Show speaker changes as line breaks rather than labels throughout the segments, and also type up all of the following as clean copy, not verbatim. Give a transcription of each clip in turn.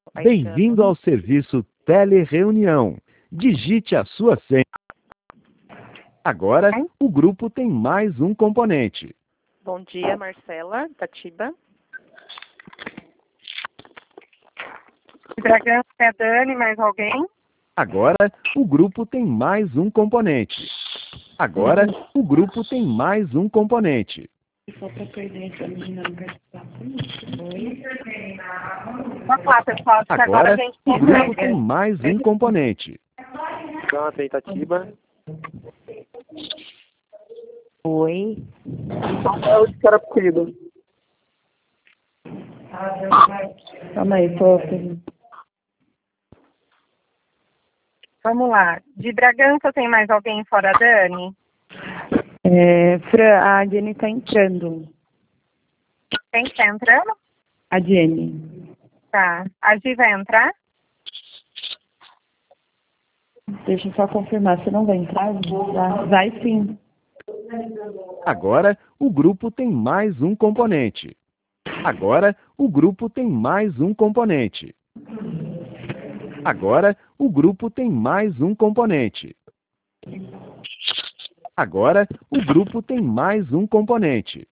Bem-vindo ao serviço Telereunião. Digite a sua senha. Agora, o grupo tem mais um componente.
Bom dia, Marcela, Tatiba.
Bragança, é Dani, mais alguém?
Agora, o grupo tem mais um componente. Agora, o grupo tem mais um componente.
Vamos lá, pessoal.
Agora,
a gente
o grupo tem mais um componente.
Pronto, aí, Tatiba.
Oi.
Eu espero possível.
Calma aí, tô...
Vamos lá. De Bragança tem mais alguém fora a Dani?
Fran, a Jenny tá entrando.
Quem que tá entrando?
A Jenny.
Tá. A Gi vai entrar?
Deixa eu só confirmar, você não vai entrar? Vai sim.
Agora, o grupo tem mais um componente. Agora, o grupo tem mais um componente. Agora, o grupo tem mais um componente. Agora, o grupo tem mais um componente.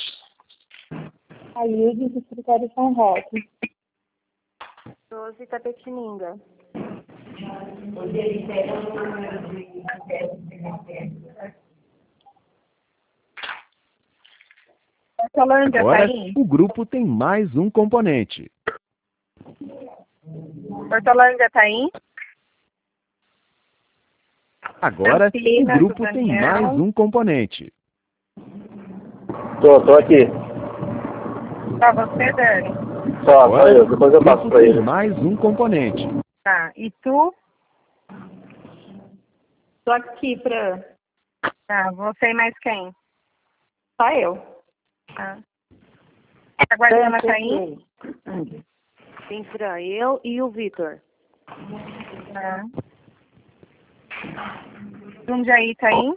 Aí, do escritório São Roque.
12, Tapetininga.
Hortolândia
Agora,
tá aí?
o grupo tem mais um componente.
Hortolândia tá aí?
Agora, o
Campinas,
grupo
do
tem
Daniel.
mais um componente.
Tô aqui.
Só você, Dani?
Só
Agora,
eu. Depois eu
o
passo
grupo
pra
tem
ele.
mais um componente.
Tá. E tu?
Tô aqui, Fran.
Tá. Você e mais quem?
Só eu.
Tá. A Guardiana tá aí?
Tem Fran, eu e o Vitor.
Tá. Jundiaí tá aí?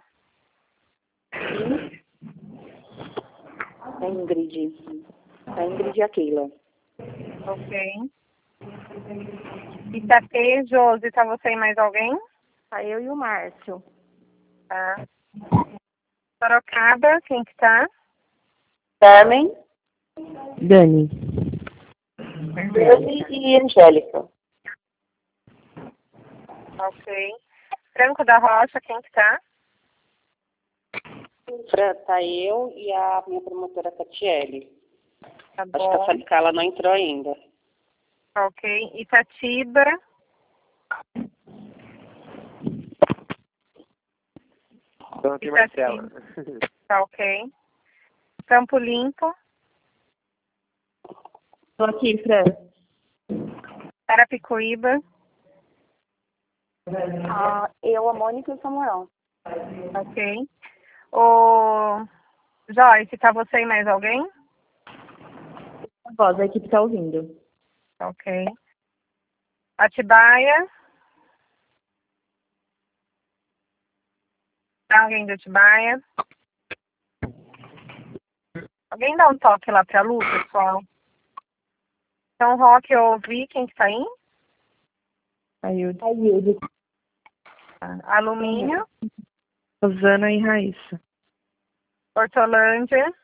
A Ingrid. A Ingrid e a Keila.
Ok. Itapê, Josi, tá você e mais alguém?
Tá eu e o Márcio.
Tá. Sorocaba, quem que tá?
Carmen. Dani.
Dani
E Angélica.
Ok. Franco da Rocha, quem que tá?
Fran, tá eu e a minha promotora Tatiele.
Tá
Acho que
bom.
a Falicala não entrou ainda.
Ok. Itatiba.
Então aqui, Marcela.
Tá ok. Campo Limpo.
Tô aqui, Fran.
Carapicuíba.
Eu, a Mônica e o Samuel.
Ok. O Joyce, tá você e mais alguém?
A equipe tá ouvindo.
Ok. Atibaia. Tá alguém de Atibaia? Alguém dá um toque lá pra Lu, pessoal? Então, Roque, eu ouvi. Quem que tá aí?
Ailde.
Alumínio.
Rosana e Raíssa.
Hortolândia.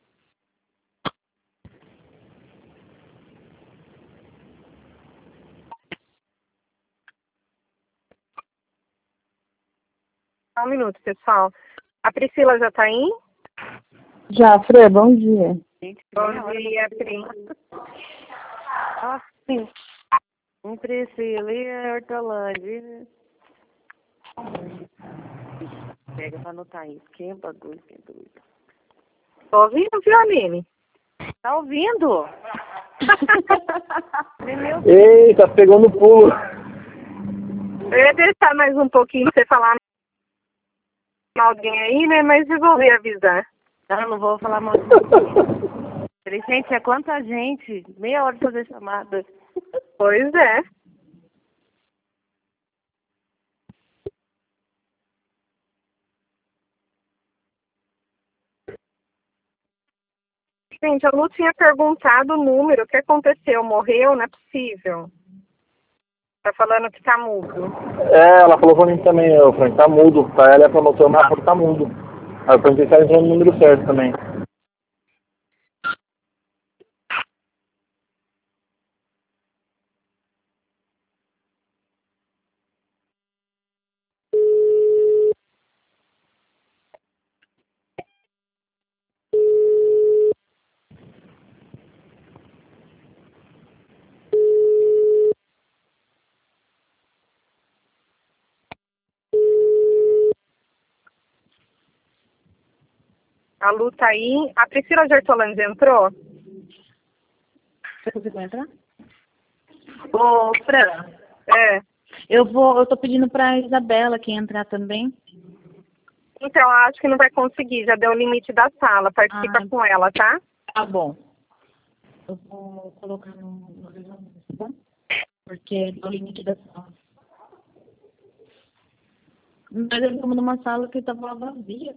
Só um minuto, pessoal. A Priscila já tá aí?
Já, Fran, bom dia.
Bom dia, Pri.
Sim. Priscila e Hortolândia. Pega pra anotar isso. Que bagulho, que doido.
Tô ouvindo, viu, Aline?
Tá ouvindo? Meu
Eita, pegou no pulo.
Eu ia deixar mais um pouquinho pra você falar com alguém aí, né? Mas resolvi avisar.
Não vou falar mal. Falei, gente, é quanta gente? Meia hora de fazer chamada.
Pois é. Gente, a Lu tinha perguntado o número. O que aconteceu? Morreu? Não é possível. Tá falando que tá mudo.
É, ela falou pra mim também, o Frank tá mudo. Pra ela é promoção, mas ela tá mudo. Aí eu perguntei se ela entrou no número certo também.
A Lu tá aí. A Priscila Gertolandi entrou?
Você conseguiu entrar? Ô, Fran,
É.
eu tô pedindo pra Isabela que entrar também.
Então, acho que não vai conseguir. Já deu o limite da sala. Participa com ela, tá?
Tá bom. Eu vou colocar no resumo, tá bom? Porque deu o limite da sala. Mas eu estamos numa sala que tava vazia.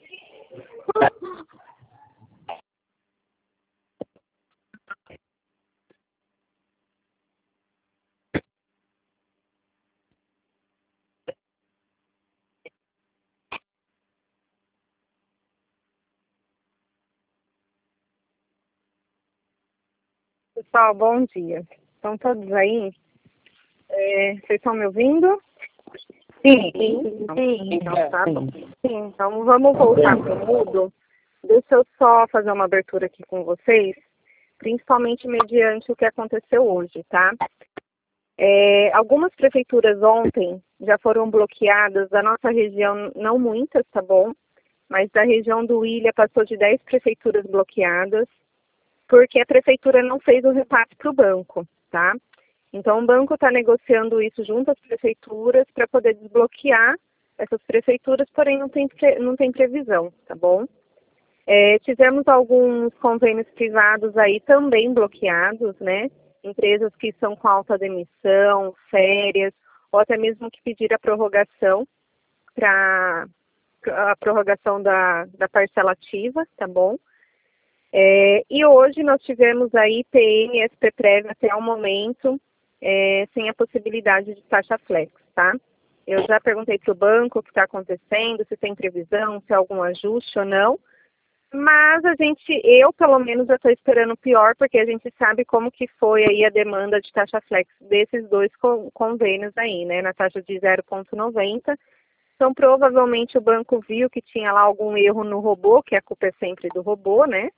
Pessoal, bom dia. Estão todos aí? Vocês estão me ouvindo?
Sim.
Então, tá bom. Sim, então vamos voltar para o mudo. Deixa eu só fazer uma abertura aqui com vocês, principalmente mediante o que aconteceu hoje, tá? Algumas prefeituras ontem já foram bloqueadas da nossa região, não muitas, tá bom? Mas da região do Ilha passou de 10 prefeituras bloqueadas, porque a prefeitura não fez o repasse para o banco, tá? Então o banco está negociando isso junto às prefeituras para poder desbloquear essas prefeituras, porém não tem previsão, tá bom? Tivemos alguns convênios privados aí também bloqueados, né? Empresas que estão com alta demissão, férias, ou até mesmo que pediram a prorrogação para a prorrogação da parcela ativa, tá bom? E hoje nós tivemos aí PM e SPPrev até o momento sem a possibilidade de taxa flex, tá? Eu já perguntei para o banco o que está acontecendo, se tem previsão, se há algum ajuste ou não. Mas eu pelo menos já estou esperando o pior, porque a gente sabe como que foi aí a demanda de taxa flex desses dois convênios aí, né, na taxa de 0,90. Então, provavelmente o banco viu que tinha lá algum erro no robô, que a culpa é sempre do robô, né,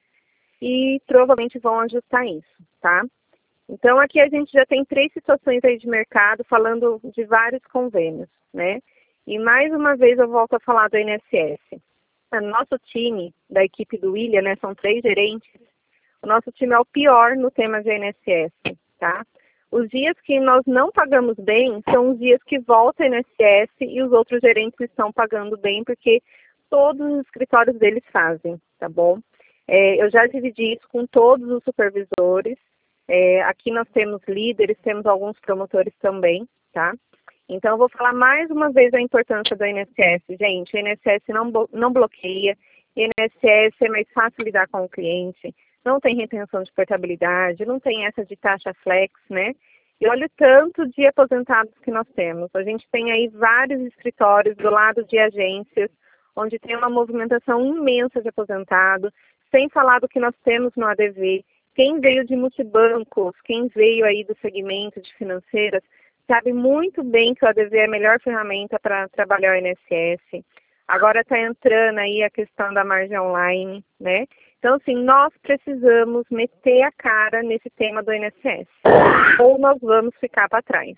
e provavelmente vão ajustar isso, tá? Então, aqui a gente já tem 3 situações aí de mercado falando de vários convênios, né, e mais uma vez eu volto a falar do INSS. Nosso time, da equipe do William, né, são 3 gerentes, o nosso time é o pior no tema de INSS, tá? Os dias que nós não pagamos bem são os dias que volta a INSS e os outros gerentes estão pagando bem, porque todos os escritórios deles fazem, tá bom? Eu já dividi isso com todos os supervisores, aqui nós temos líderes, temos alguns promotores também, tá? Então, eu vou falar mais uma vez a importância do INSS. Gente, o INSS não bloqueia, o INSS é mais fácil lidar com o cliente, não tem retenção de portabilidade, não tem essa de taxa flex, né? E olha o tanto de aposentados que nós temos. A gente tem aí vários escritórios do lado de agências, onde tem uma movimentação imensa de aposentados, sem falar do que nós temos no ADV. Quem veio de multibancos, quem veio aí do segmento de financeiras, sabe muito bem que o ADV é a melhor ferramenta para trabalhar o INSS. Agora está entrando aí a questão da margem online, né? Então, assim, nós precisamos meter a cara nesse tema do INSS. Ou nós vamos ficar para trás.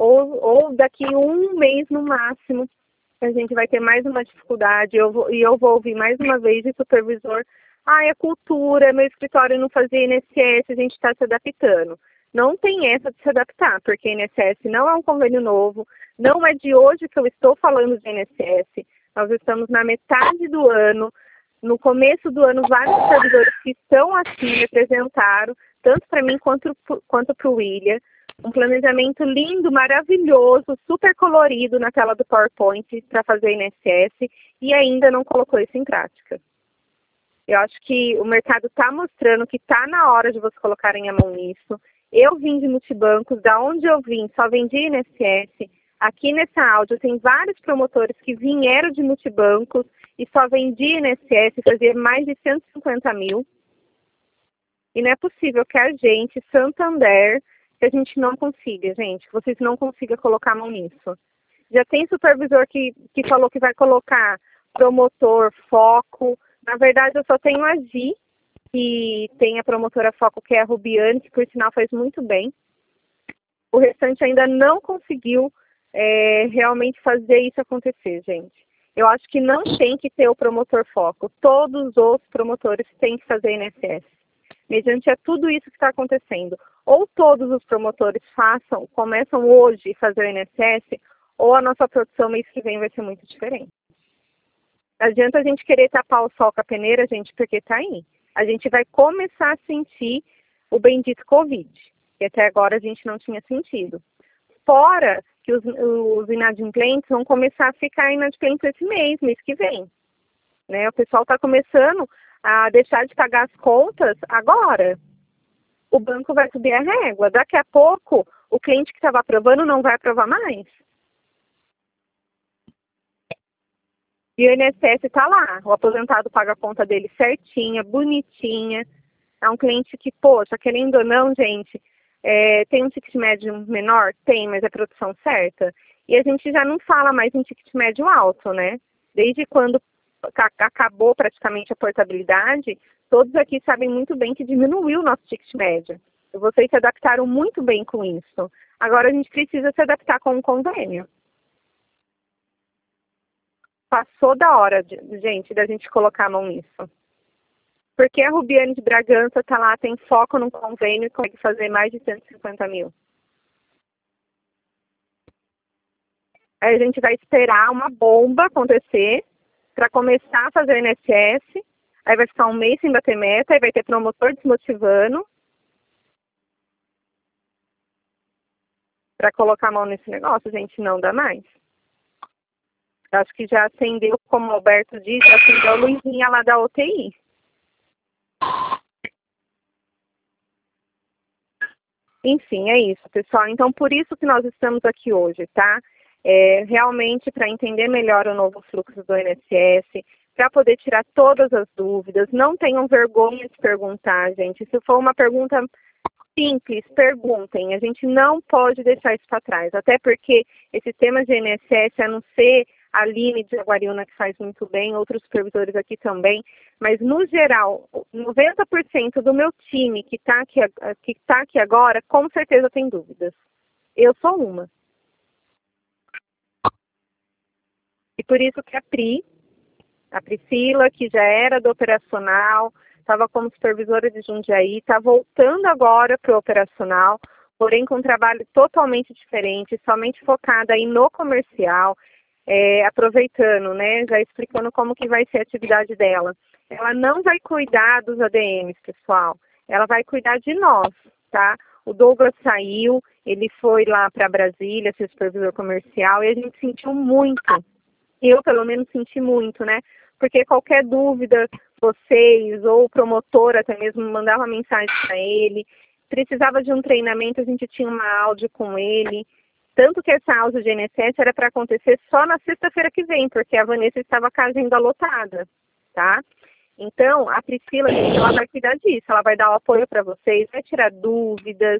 Ou daqui 1 mês no máximo, a gente vai ter mais uma dificuldade. Eu vou ouvir mais uma vez de supervisor: é cultura, meu escritório não fazia INSS, a gente está se adaptando. Não tem essa de se adaptar, porque INSS não é um convênio novo, não é de hoje que eu estou falando de INSS. Nós estamos na metade do ano, no começo do ano, vários servidores que estão aqui me apresentaram, tanto para mim quanto para o William, um planejamento lindo, maravilhoso, super colorido na tela do PowerPoint para fazer INSS e ainda não colocou isso em prática. Eu acho que o mercado está mostrando que está na hora de vocês colocarem a mão nisso. Eu vim de multibancos, da onde eu vim, só vendi INSS. Aqui nessa áudio tem vários promotores que vieram de multibancos e só vendi INSS, fazia mais de 150 mil. E não é possível que a gente, Santander, que a gente não consiga, gente, que vocês não consigam colocar a mão nisso. Já tem supervisor que falou que vai colocar promotor, foco. Na verdade, eu só tenho a Gi, que tem a promotora foco, que é a Rubiane, que por sinal faz muito bem. O restante ainda não conseguiu realmente fazer isso acontecer, gente. Eu acho que não tem que ter o promotor foco. Todos os promotores têm que fazer INSS. Mediante a tudo isso que está acontecendo. Ou todos os promotores começam hoje a fazer o INSS, ou a nossa produção mês que vem vai ser muito diferente. Não adianta a gente querer tapar o sol com a peneira, gente, porque está aí. A gente vai começar a sentir o bendito Covid, que até agora a gente não tinha sentido. Fora que os inadimplentes vão começar a ficar inadimplentes esse mês que vem. Né? O pessoal está começando a deixar de pagar as contas agora. O banco vai subir a régua. Daqui a pouco, o cliente que estava aprovando não vai aprovar mais. E o INSS está lá. O aposentado paga a conta dele certinha, bonitinha. É um cliente que, poxa, querendo ou não, gente, tem um ticket médio menor? Tem, mas é produção certa. E a gente já não fala mais em ticket médio alto, né? Desde quando acabou praticamente a portabilidade, todos aqui sabem muito bem que diminuiu o nosso ticket médio. E vocês se adaptaram muito bem com isso. Agora a gente precisa se adaptar com um convênio. Passou da hora, gente, da gente colocar a mão nisso. Porque a Rubiane de Bragança está lá, tem foco no convênio e consegue fazer mais de 150 mil. Aí a gente vai esperar uma bomba acontecer para começar a fazer o INSS. Aí vai ficar um mês sem bater meta, aí vai ter promotor desmotivando para colocar a mão nesse negócio, gente, não dá mais. Acho que já acendeu, como o Alberto disse, acendeu a luzinha lá da UTI. Enfim, é isso, pessoal. Então, por isso que nós estamos aqui hoje, tá? Realmente para entender melhor o novo fluxo do INSS, para poder tirar todas as dúvidas. Não tenham vergonha de perguntar, gente. Se for uma pergunta simples, perguntem. A gente não pode deixar isso para trás. Até porque esse tema de INSS, a não ser a Aline de Jaguariúna, que faz muito bem, outros supervisores aqui também, mas no geral, 90% do meu time que está aqui agora, com certeza tem dúvidas. Eu sou uma. E por isso que a Priscila, que já era do operacional, estava como supervisora de Jundiaí, está voltando agora para o operacional, porém com um trabalho totalmente diferente, somente focada aí no comercial, aproveitando, né, já explicando como que vai ser a atividade dela. Ela não vai cuidar dos ADMs, pessoal, ela vai cuidar de nós, tá? O Douglas saiu, ele foi lá para Brasília, ser supervisor comercial, e a gente sentiu muito. Eu, pelo menos, senti muito, né? Porque qualquer dúvida, vocês ou o promotor até mesmo mandava mensagem para ele. Precisava de um treinamento, a gente tinha uma áudio com ele. Tanto que essa áudio de INSS era para acontecer só na sexta-feira que vem, porque a Vanessa estava com a agenda lotada, tá? Então, a Priscila, gente, ela vai cuidar disso. Ela vai dar o apoio para vocês, vai tirar dúvidas.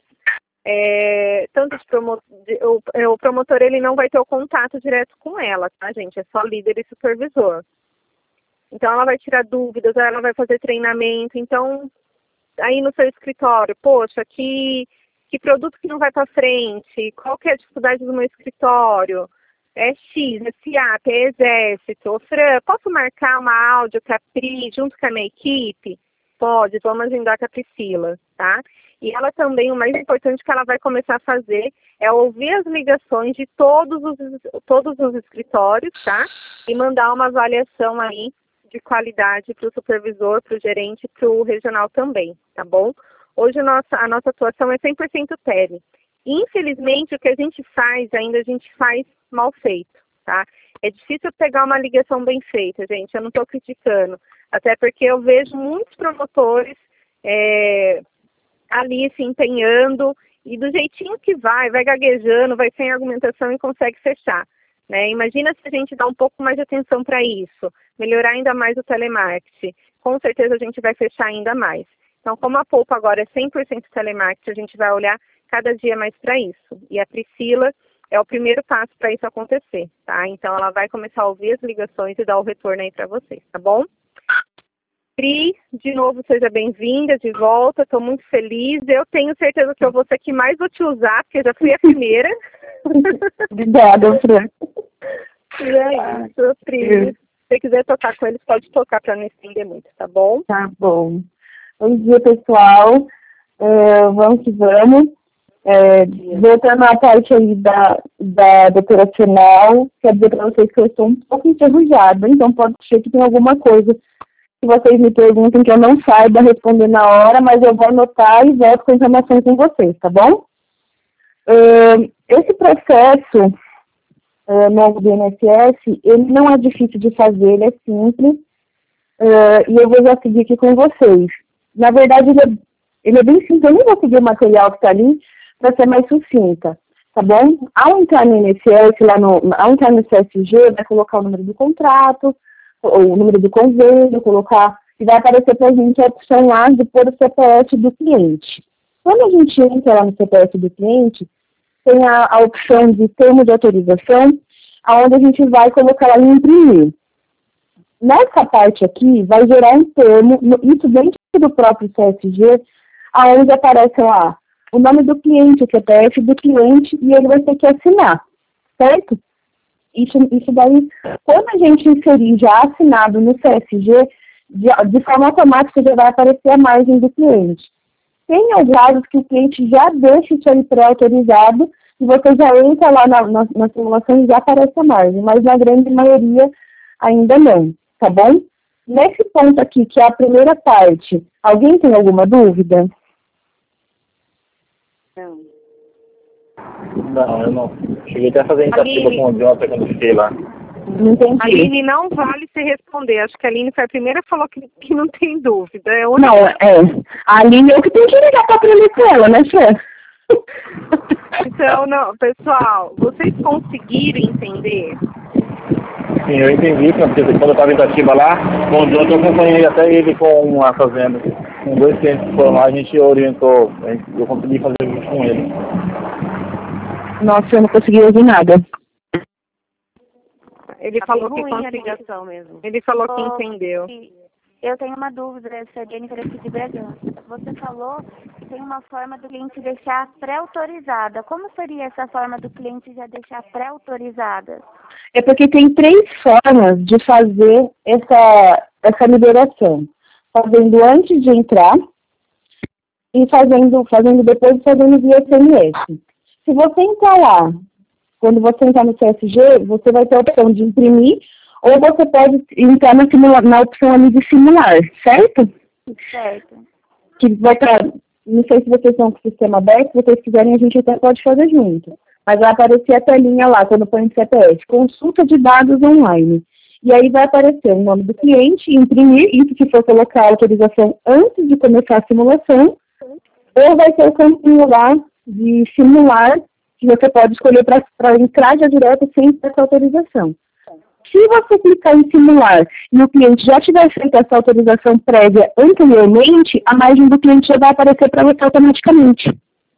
O promotor ele não vai ter o contato direto com ela, tá, gente? É só líder e supervisor. Então, ela vai tirar dúvidas, ela vai fazer treinamento. Então, aí no seu escritório, poxa, que produto que não vai para frente? Qual que é a dificuldade do meu escritório? É X, é SIAP, é Exército. Fran, posso marcar uma áudio para a Pri junto com a minha equipe? Pode, vamos agendar com a Priscila, tá? E ela também, o mais importante que ela vai começar a fazer é ouvir as ligações de todos os escritórios, tá? E mandar uma avaliação aí de qualidade para o supervisor, para o gerente e para o regional também, tá bom? Hoje a nossa atuação é 100% tele. Infelizmente, o que a gente faz, ainda a gente faz mal feito, tá? É difícil pegar uma ligação bem feita, gente, eu não estou criticando. Até porque eu vejo muitos promotores ali se empenhando e do jeitinho que vai gaguejando, vai sem argumentação e consegue fechar. Né? Imagina se a gente dá um pouco mais de atenção para isso, melhorar ainda mais o telemarketing. Com certeza a gente vai fechar ainda mais. Então, como a Poupa agora é 100% telemarketing, a gente vai olhar cada dia mais para isso. E a Priscila é o primeiro passo para isso acontecer, tá? Então, ela vai começar a ouvir as ligações e dar o retorno aí para vocês, tá bom? Pri, de novo, seja bem-vinda, de volta, estou muito feliz. Eu tenho certeza que eu vou ser que mais vou te usar, porque já fui a primeira.
Obrigada, Fran.
E é isso, Pri. Se você quiser tocar com eles, pode tocar para não estender muito, tá bom?
Tá bom. Bom dia, pessoal. Vamos que vamos. Voltando à parte aí do operacional, quero dizer para vocês que eu estou um pouco enferrujada, então pode ser que tenha alguma coisa que vocês me perguntem que eu não saiba responder na hora, mas eu vou anotar e volto com informações com vocês, tá bom? Esse processo novo do INSS, ele não é difícil de fazer, ele é simples, e eu vou já seguir aqui com vocês. Na verdade, ele é bem simples, eu nem vou seguir o material que está ali para ser mais sucinta, tá bom? Ao entrar no INSS, ao entrar no CSG, vai colocar o número do contrato, o número do convênio, colocar, e vai aparecer para a gente a opção lá de pôr o CPF do cliente. Quando a gente entra lá no CPF do cliente, tem a opção de termo de autorização, onde a gente vai colocar lá em imprimir. Nessa parte aqui, vai gerar um termo, isso dentro do próprio CSG, onde aparece lá o nome do cliente, o CPF do cliente, e ele vai ter que assinar, certo? Isso daí, quando a gente inserir já assinado no CSG, de forma automática já vai aparecer a margem do cliente. Tem alguns casos que o cliente já deixa isso aí pré-autorizado e você já entra lá na simulação e já aparece a margem, mas na grande maioria ainda não, tá bom? Nesse ponto aqui, que é a primeira parte, alguém tem alguma dúvida?
Não, eu não. Cheguei até a fazer iniciativa com o Jonathan quando fiquei lá.
Não entendi.
Aline, não vale se responder. Acho que a Aline foi a primeira que falou que não tem dúvida.
Não, a Aline é o que tem que ligar para aprender com ela, né, Fê?
Então, não, pessoal, vocês conseguiram entender?
Sim, eu entendi, porque quando eu estava em Itatiba lá, com o Jonathan eu acompanhei até ele com a fazenda. Com 2 clientes que foram lá, a gente orientou, eu consegui fazer junto com ele.
Nossa, eu não consegui ouvir nada.
Ele falou que
ruim a
conseguiu.
ligação mesmo.
Ele falou que entendeu.
Eu tenho uma dúvida, essa é Jennifer aqui de Bragança. Você falou que tem uma forma do cliente deixar pré-autorizada. Como seria essa forma do cliente já deixar pré-autorizada?
É porque tem 3 formas de fazer essa liberação. Fazendo antes de entrar e fazendo depois, fazendo via SMS. Se você entrar lá, quando você entrar no CSG, você vai ter a opção de imprimir ou você pode entrar na opção ali de simular, certo?
Certo.
Que vai estar, não sei se vocês estão com o sistema aberto, se vocês quiserem a gente até pode fazer junto. Mas vai aparecer a telinha lá, quando põe no CPF, consulta de dados online. E aí vai aparecer o nome do cliente, imprimir, isso se for colocar a autorização antes de começar a simulação, ou vai ter o campinho lá de simular, que você pode escolher para entrar já direto sem essa autorização. Se você clicar em simular e o cliente já tiver feito essa autorização prévia anteriormente, a margem do cliente já vai aparecer para você automaticamente.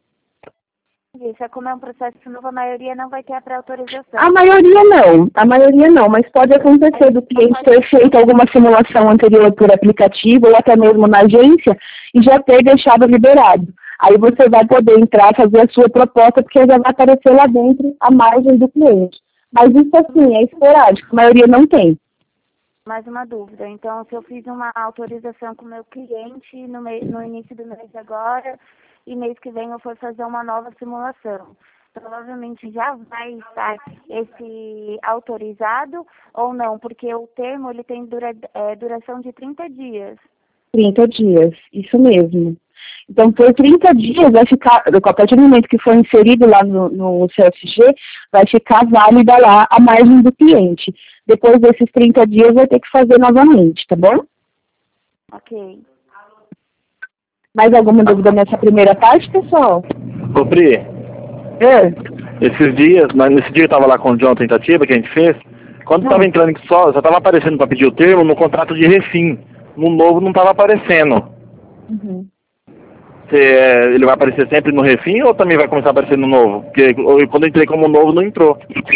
Isso, como é um processo novo, a maioria não vai ter a pré-autorização.
A maioria não, mas pode acontecer do cliente ter feito alguma simulação anterior por aplicativo ou até mesmo na agência e já ter deixado liberado. Aí você vai poder entrar, fazer a sua proposta, porque já vai aparecer lá dentro a margem do cliente. Mas isso assim, é esporádico, a maioria não tem.
Mais uma dúvida, então se eu fiz uma autorização com o meu cliente no início do mês agora e mês que vem eu for fazer uma nova simulação, provavelmente já vai estar esse autorizado ou não? Porque o termo ele tem duração de 30 dias. 30
dias, isso mesmo. Então, por 30 dias, vai ficar, a partir do momento que for inserido lá no CSG, vai ficar válida lá a margem do cliente. Depois desses 30 dias, vai ter que fazer novamente, tá bom?
Ok.
Mais alguma dúvida nessa primeira parte, pessoal?
Ô, Pri, nesse dia eu tava lá com o John, tentativa que a gente fez, quando tava entrando só tava aparecendo para pedir o termo no contrato de refim. No novo não tava aparecendo.
Uhum.
Ele vai aparecer sempre no refim ou também vai começar a aparecer no novo? Porque quando eu entrei como novo não entrou.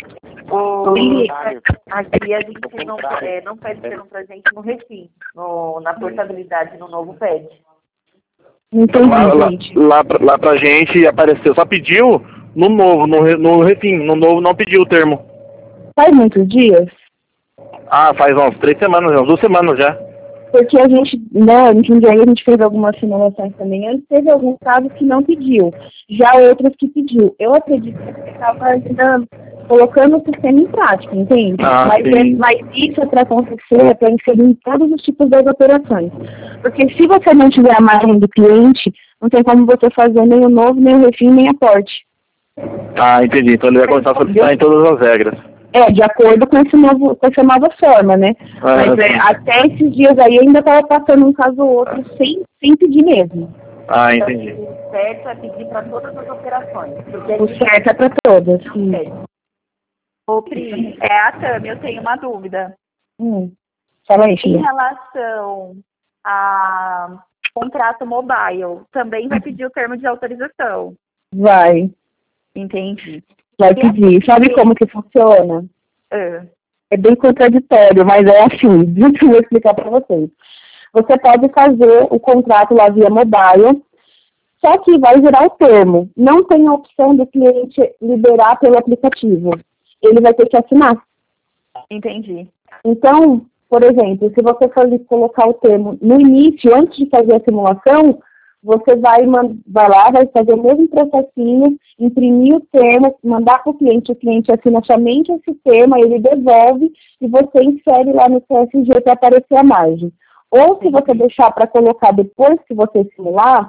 Aqui a gente não pede termo pra gente no refim, na portabilidade no novo pede.
Entendi,
lá pra gente apareceu, só pediu no novo, no refim, no novo não pediu o termo.
Faz muitos dias?
Faz umas 3 semanas, umas 2 semanas já.
Porque a gente, né, em Jundiaí a gente fez algumas simulações também, antes teve alguns casos que não pediu, já outros que pediu. Eu acredito que você estava ainda colocando o sistema em prática, entende? Mas isso é para acontecer, é para inserir em todos os tipos das operações. Porque se você não tiver a margem do cliente, não tem como você fazer nem o novo, nem o refim, nem aporte.
Entendi. Então ele vai começar a solicitar em todas as regras.
De acordo com com essa nova forma, né? Mas até esses dias aí ainda estava passando um caso ou outro sem pedir mesmo.
Entendi.
O certo é pedir para todas as operações.
O certo é para todas, sim.
Ô, Pri, é a Tami, eu tenho uma dúvida.
Fala aí, filha.
Em relação a contrato mobile, também vai pedir o termo de autorização?
Vai.
Entendi.
Vai pedir. Sabe como que funciona? É bem contraditório, mas é assim, deixa eu explicar para vocês. Você pode fazer o contrato lá via mobile, só que vai gerar o termo. Não tem a opção do cliente liberar pelo aplicativo. Ele vai ter que assinar.
Entendi.
Então, por exemplo, se você for colocar o termo no início, antes de fazer a simulação, você vai lá, vai fazer o mesmo processinho, imprimir o termo, mandar para o cliente assina somente esse termo, aí ele devolve e você insere lá no CSG para aparecer a margem. Ou se você deixar para colocar depois que você simular,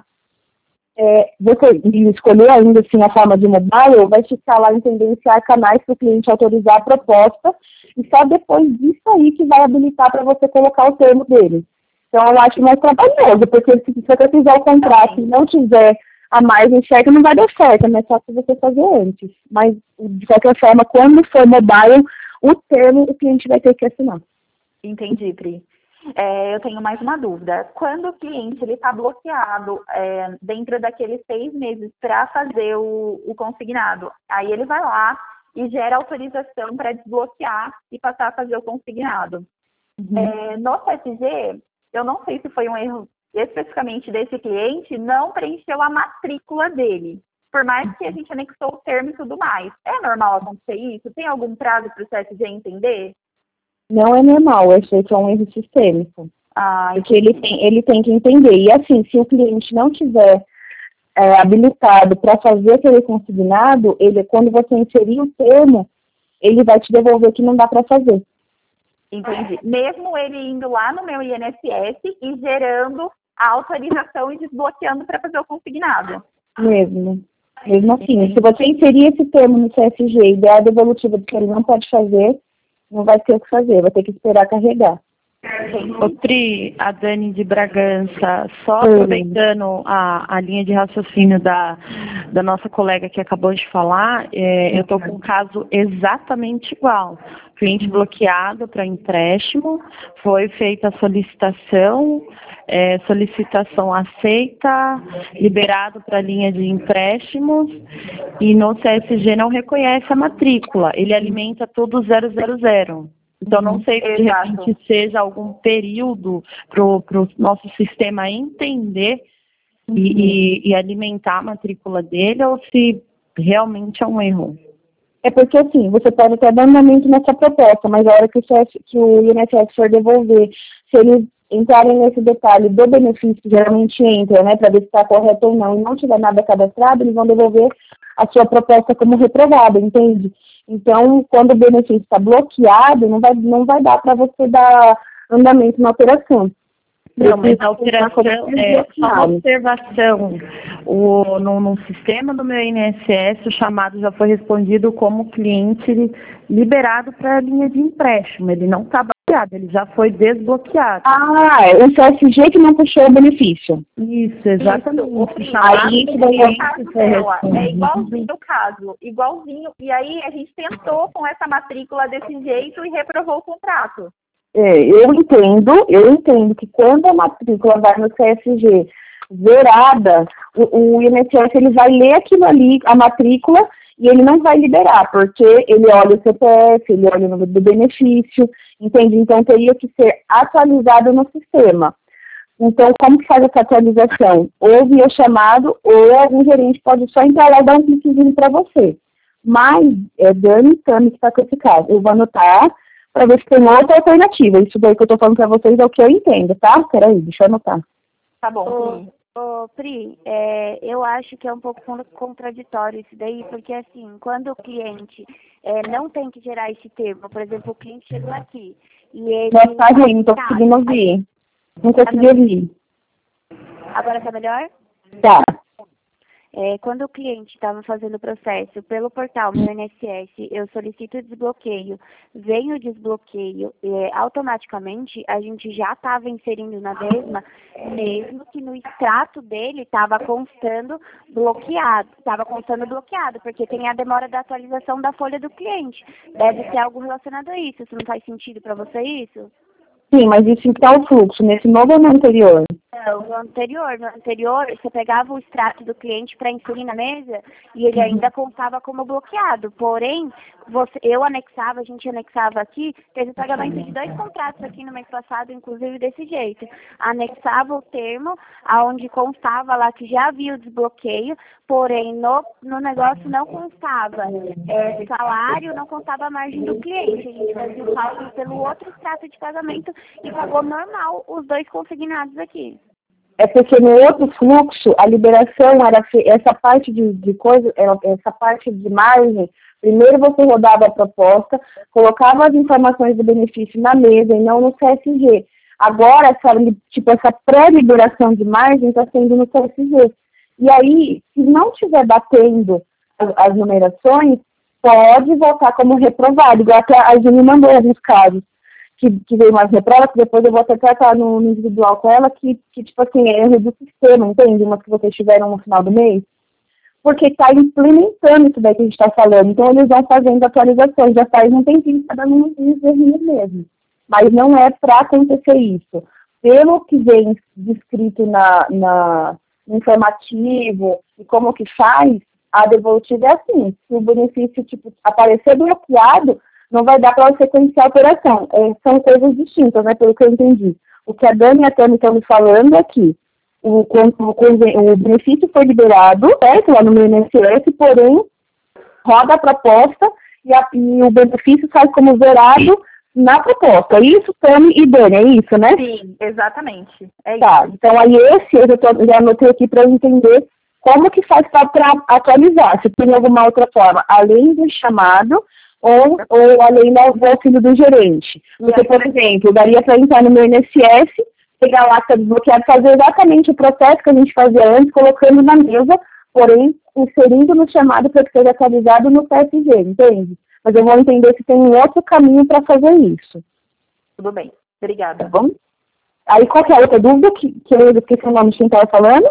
você escolher ainda assim a forma de mobile, vai ficar lá em tendenciar canais para o cliente autorizar a proposta e só depois disso aí que vai habilitar para você colocar o termo dele. Então eu acho mais trabalhoso, porque se você fizer o contrato e não tiver a margem certa, não vai dar certo, é mais fácil você fazer antes. Mas, de qualquer forma, quando for mobile, o termo o cliente vai ter que assinar.
Entendi, Pri. Eu tenho mais uma dúvida. Quando o cliente está bloqueado dentro daqueles 6 meses para fazer o consignado, aí ele vai lá e gera autorização para desbloquear e passar a fazer o consignado. No CSG, eu não sei se foi um erro especificamente desse cliente, não preencheu a matrícula dele, por mais que a gente anexou o termo e tudo mais. É normal acontecer isso? Tem algum prazo para o CSG entender?
Não é normal, esse é um erro sistêmico. Porque ele tem que entender. E assim, se o cliente não tiver habilitado para fazer aquele consignado, quando você inserir o termo, ele vai te devolver que não dá para fazer.
Entendi. Mesmo ele indo lá no meu INSS e gerando a autorização e desbloqueando para fazer o consignado.
Mesmo assim, se você inserir esse termo no CSG e der a devolutiva de que ele não pode fazer, não vai ter o que fazer, vai ter que esperar carregar.
Ô, Pri, a Dani de Bragança, só aproveitando a linha de raciocínio da nossa colega que acabou de falar, eu estou com um caso exatamente igual. Cliente bloqueado para empréstimo, foi feita a solicitação aceita, liberado para a linha de empréstimos e no CSG não reconhece a matrícula, ele alimenta tudo 000. Então, não sei se de repente seja algum período para o nosso sistema entender e alimentar a matrícula dele ou se realmente é um erro.
É porque, assim, você pode até dar andamento nessa proposta, mas a hora que o INSS for devolver, se eles entrarem nesse detalhe do benefício, que geralmente entra, né, para ver se está correto ou não, e não tiver nada cadastrado, eles vão devolver a sua proposta como reprovada, entende? Então, quando o benefício está bloqueado, não vai dar para você dar andamento na operação.
Não, mas a alteração é só uma observação. No sistema do meu INSS, o chamado já foi respondido como cliente liberado para a linha de empréstimo. Ele não está bloqueado, ele já foi desbloqueado.
Ah, o CSG que não puxou o benefício.
Isso, exatamente.
Isso,
aí que daí
é igualzinho o caso, igualzinho. E aí a gente tentou com essa matrícula desse jeito e reprovou o contrato.
Eu entendo que quando a matrícula vai no CSG zerada, o INSS ele vai ler aquilo ali, a matrícula, e ele não vai liberar, porque ele olha o CPF, ele olha o número do benefício, entende? Então teria que ser atualizado no sistema. Então, como que faz essa atualização? Ou via chamado, ou algum gerente pode só entrar lá e dar um cliquezinho para você. Mas é Dani e Tami que está com esse caso. Eu vou anotar para ver se tem outra alternativa. Isso daí que eu estou falando para vocês é o que eu entendo, tá? Peraí, deixa eu anotar.
Tá bom.
Pri, eu acho que é um pouco contraditório isso daí, porque assim, quando o cliente não tem que gerar esse termo, por exemplo, o cliente chegou aqui e ele...
Nossa, tá ruim, não tô conseguindo ouvir. Não consegui ouvir.
Agora tá melhor?
Tá.
Quando o cliente estava fazendo o processo pelo portal Meu INSS, eu solicito o desbloqueio, vem o desbloqueio, automaticamente a gente já estava inserindo na mesmo que no extrato dele estava constando bloqueado, porque tem a demora da atualização da folha do cliente. Deve ser algo relacionado a isso. Isso não faz sentido para você isso?
Sim, mas isso está o fluxo, nesse novo ou no anterior?
Não, no anterior, você pegava o extrato do cliente para inserir na mesa e ele ainda contava como bloqueado. Porém, a gente anexava aqui, teve pagamento de 2 contratos aqui no mês passado, inclusive desse jeito. Anexava o termo, aonde constava lá que já havia o desbloqueio, porém no negócio não constava salário, não constava a margem do cliente. A gente fazia o cálculo pelo outro extrato de pagamento e pagou normal os 2 consignados aqui.
É porque no outro fluxo, a liberação era essa parte de coisa, essa parte de margem. Primeiro você rodava a proposta, colocava as informações do benefício na mesa e não no CSG. Agora, essa pré-liberação de margem está sendo no CSG. E aí, se não estiver batendo as numerações, pode voltar como reprovado, igual até a Júlia mandou alguns casos. Que veio mais reprova, que depois eu vou até tratar no individual com ela, que tipo assim, é erro do sistema, entende? Umas que vocês tiveram no final do mês. Porque está implementando isso daí que a gente está falando. Então, eles vão fazendo atualizações. Já faz um tempinho que está dando uns errinhos mesmo. Mas não é para acontecer isso. Pelo que vem descrito no informativo e como que faz, a devolutiva é assim. Se o benefício aparecer bloqueado, não vai dar para sequenciar a operação. São coisas distintas, né, pelo que eu entendi. O que a Dani e a Tami estão me falando aqui, o benefício foi liberado, certo, lá no meu INSS, porém, roda a proposta e o benefício sai como zerado na proposta. Isso, Tami e Dani, é isso, né?
Sim, exatamente.
Tá, então aí eu já anotei aqui para eu entender como que faz para atualizar, se tem alguma outra forma, além do chamado, ou além do auxílio do gerente. Porque, por exemplo, daria para entrar no meu INSS, pegar lá que está desbloqueado, fazer exatamente o processo que a gente fazia antes, colocando na mesa, porém, inserindo no chamado para que seja atualizado no CSG, entende? Mas eu vou entender se tem um outro caminho para fazer isso.
Tudo bem, obrigada.
Tá bom? Aí, qual que é a outra dúvida que eu esqueci o nome de quem estava falando?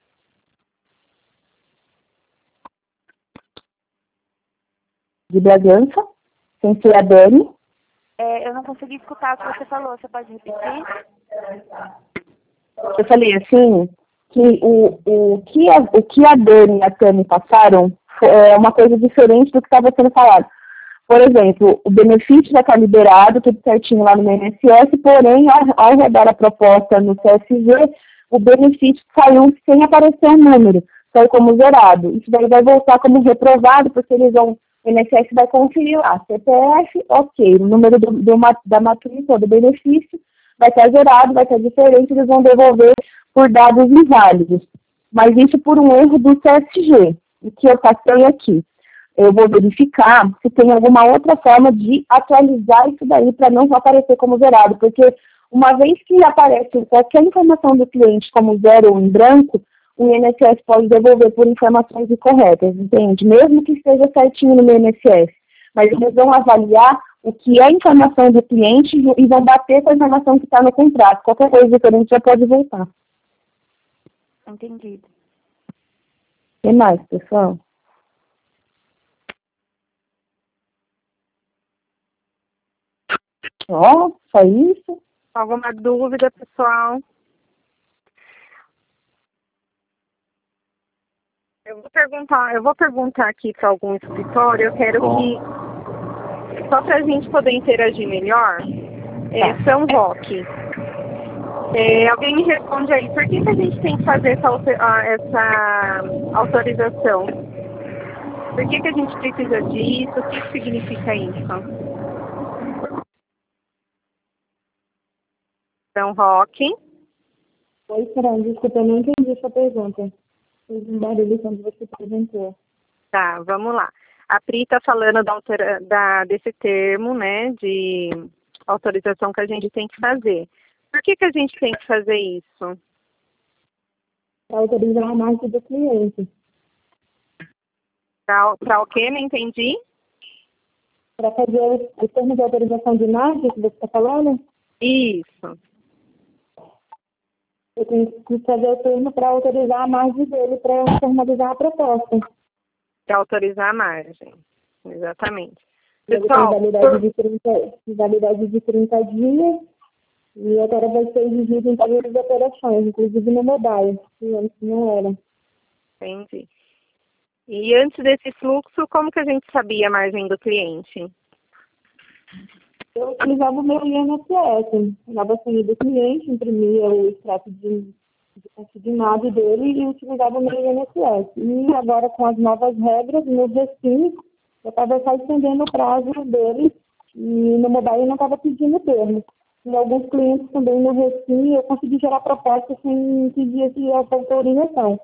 De Bragança, sem ser a Dani.
Eu não consegui escutar o que você falou, você pode repetir?
Eu falei assim, que o que a Dani e a Tami passaram é uma coisa diferente do que estava sendo falado. Por exemplo, o benefício já está liberado, tudo certinho lá no meu INSS, porém, ao rodar a proposta no CSG, o benefício saiu sem aparecer um número, saiu como zerado. Isso daí vai voltar como reprovado, porque o INSS vai conferir lá, CPF, ok, o número da matrícula do benefício vai estar zerado, vai estar diferente, eles vão devolver por dados inválidos. Mas isso por um erro do CSG, o que eu passei aqui. Eu vou verificar se tem alguma outra forma de atualizar isso daí para não aparecer como zerado, porque Uma vez que aparece qualquer informação do cliente como zero ou em branco, o INSS pode devolver por informações incorretas, entende? Mesmo que esteja certinho no INSS. Mas eles vão avaliar o que é a informação do cliente e vão bater com a informação que está no contrato. Qualquer coisa diferente já pode voltar.
Entendido.
O que mais, pessoal? Ó, só isso?
Alguma dúvida, pessoal? Eu vou perguntar aqui para algum escritório, eu quero que, só para a gente poder interagir melhor, São Roque. Alguém me responde aí, por que a gente tem que fazer essa autorização? Por que a gente precisa disso? O que significa isso? São Roque.
Oi, Fran, desculpa, eu não entendi a sua pergunta. Fiz um barulho quando você perguntou.
Tá, vamos lá. A Pri está falando desse termo, né, de autorização que a gente tem que fazer. Por que a gente tem que fazer isso?
Para autorizar a marca do cliente.
Para o quê? Não entendi?
Para fazer o termo de autorização de marca que você está falando?
Isso.
Eu tenho que fazer o termo para autorizar a margem dele, para formalizar a proposta.
Para autorizar a margem. Exatamente.
Ele
Pessoal,
tem validade de 30 dias e agora vai ser exigido em todas as operações, inclusive no mobile, que antes não era.
Entendi. E antes desse fluxo, como que a gente sabia a margem do cliente?
Eu utilizava o meu INSS, dava a senha do cliente, imprimia o extrato de consignado dele e utilizava o meu INSS. E agora, com as novas regras, no Recim, eu estava só estendendo o prazo dele e no mobile eu não estava pedindo termo. E alguns clientes também no Recim eu consegui gerar propostas sem pedir essa autorização.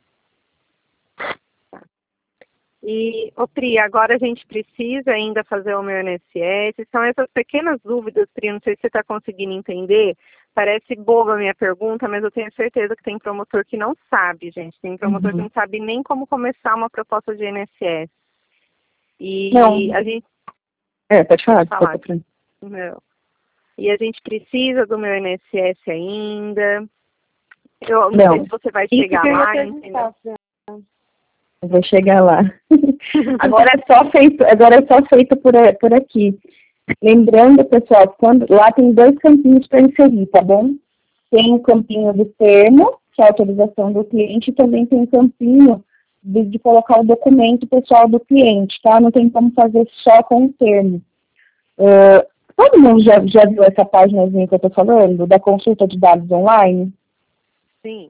E, Pri, agora a gente precisa ainda fazer o meu INSS. São essas pequenas dúvidas, Pri, não sei se você está conseguindo entender. Parece boba a minha pergunta, mas eu tenho certeza que tem promotor que não sabe, gente. Tem promotor que não sabe nem como começar uma proposta de INSS. E
não.
A gente...
pode falar.
Não. E a gente precisa do meu INSS ainda. Eu não sei se você vai chegar lá, entendeu?
Eu vou chegar lá. Agora é só feito por aqui. Lembrando, pessoal, lá tem 2 campinhos para inserir, tá bom? Tem o campinho do termo, que é a autorização do cliente, e também tem o campinho de colocar o documento pessoal do cliente, tá? Não tem como fazer só com o termo. Todo mundo já viu essa páginazinha que eu tô falando, da consulta de dados online?
Sim.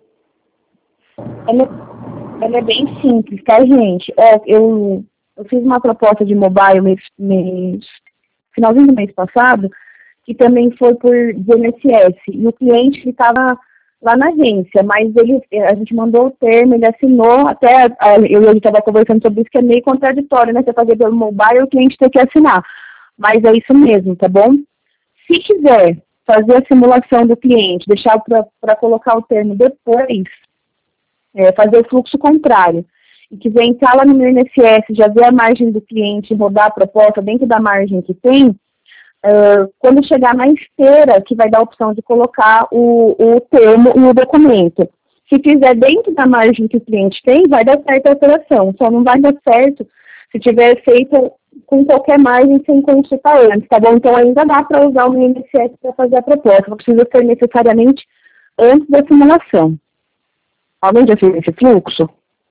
Ela é bem simples, tá, gente? Eu fiz uma proposta de mobile finalzinho do mês passado, que também foi por INSS. E o cliente ficava lá na agência, mas a gente mandou o termo, ele assinou, até eu estava conversando sobre isso, que é meio contraditório, né? Você fazer pelo mobile, o cliente tem que assinar. Mas é isso mesmo, tá bom? Se quiser fazer a simulação do cliente, deixar para colocar o termo depois, fazer o fluxo contrário, e quiser entrar lá no meu INSS, já ver a margem do cliente, rodar a proposta dentro da margem que tem, quando chegar na esteira, que vai dar a opção de colocar o termo e o documento. Se fizer dentro da margem que o cliente tem, vai dar certo a operação, só não vai dar certo se tiver feito com qualquer margem sem consultar antes, tá bom? Então ainda dá para usar o meu INSS para fazer a proposta, não precisa ser necessariamente antes da simulação. Alguém já fez esse fluxo?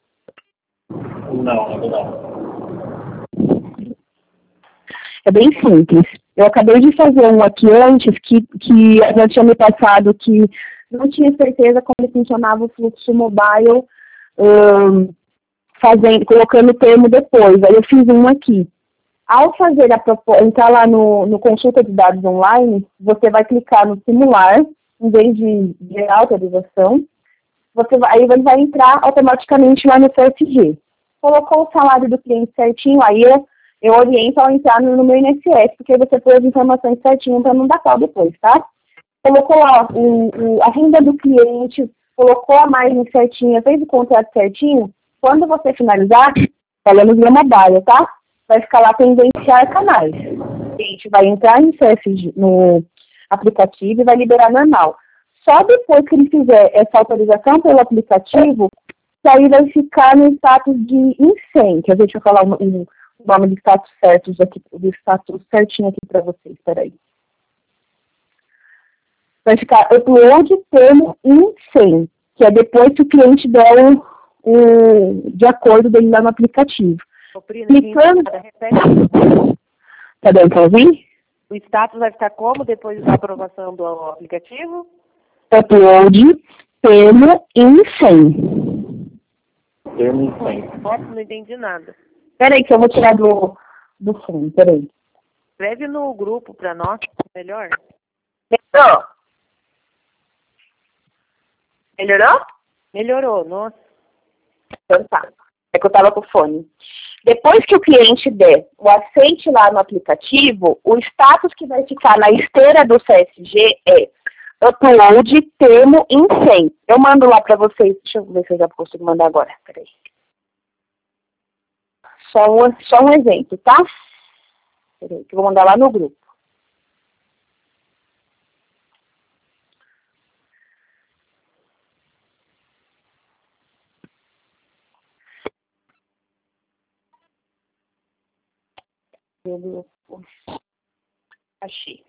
Não.
É bem simples. Eu acabei de fazer um aqui antes que já tinha me passado que não tinha certeza como funcionava o fluxo mobile, colocando o termo depois. Aí eu fiz um aqui. Ao fazer a proposta, entrar lá no consulta de dados online, você vai clicar no simular, em vez de gerar autorização. Aí ele vai entrar automaticamente lá no CSG. Colocou o salário do cliente certinho, aí eu oriento ao entrar no meu INSS, porque você põe as informações certinho para não dar pau depois, tá? colocou lá a renda do cliente, colocou a margem certinha, fez o contrato certinho, quando você finalizar, falando via mobile, tá? Vai ficar lá pendenciar canais. O cliente vai entrar no aplicativo e vai liberar normal. Só depois que ele fizer essa autorização pelo aplicativo, que aí vai ficar no status de INSEM, que deixa eu falar o nome de status certos aqui, do status certinho aqui para vocês, peraí. Vai ficar upload termo INSEM, que é depois que o cliente der de acordo dele lá no aplicativo. Clicando... Tá dando para ouvir?
O status vai ficar como depois da aprovação do aplicativo?
Upload termo INSEM.
Termo INSEM.
Nossa, não entendi nada.
Peraí que eu vou tirar do fundo, peraí.
Escreve no grupo para nós, melhor.
Melhorou? Melhorou?
Melhorou, nossa.
Então tá. É que eu tava com o fone. Depois que o cliente der o aceite lá no aplicativo, o status que vai ficar na esteira do CSG é upload termo INSEM. Eu mando lá para vocês. Deixa eu ver se eu já consigo mandar agora. Peraí. Só um exemplo, tá? Peraí, que eu vou mandar lá no grupo. Achei.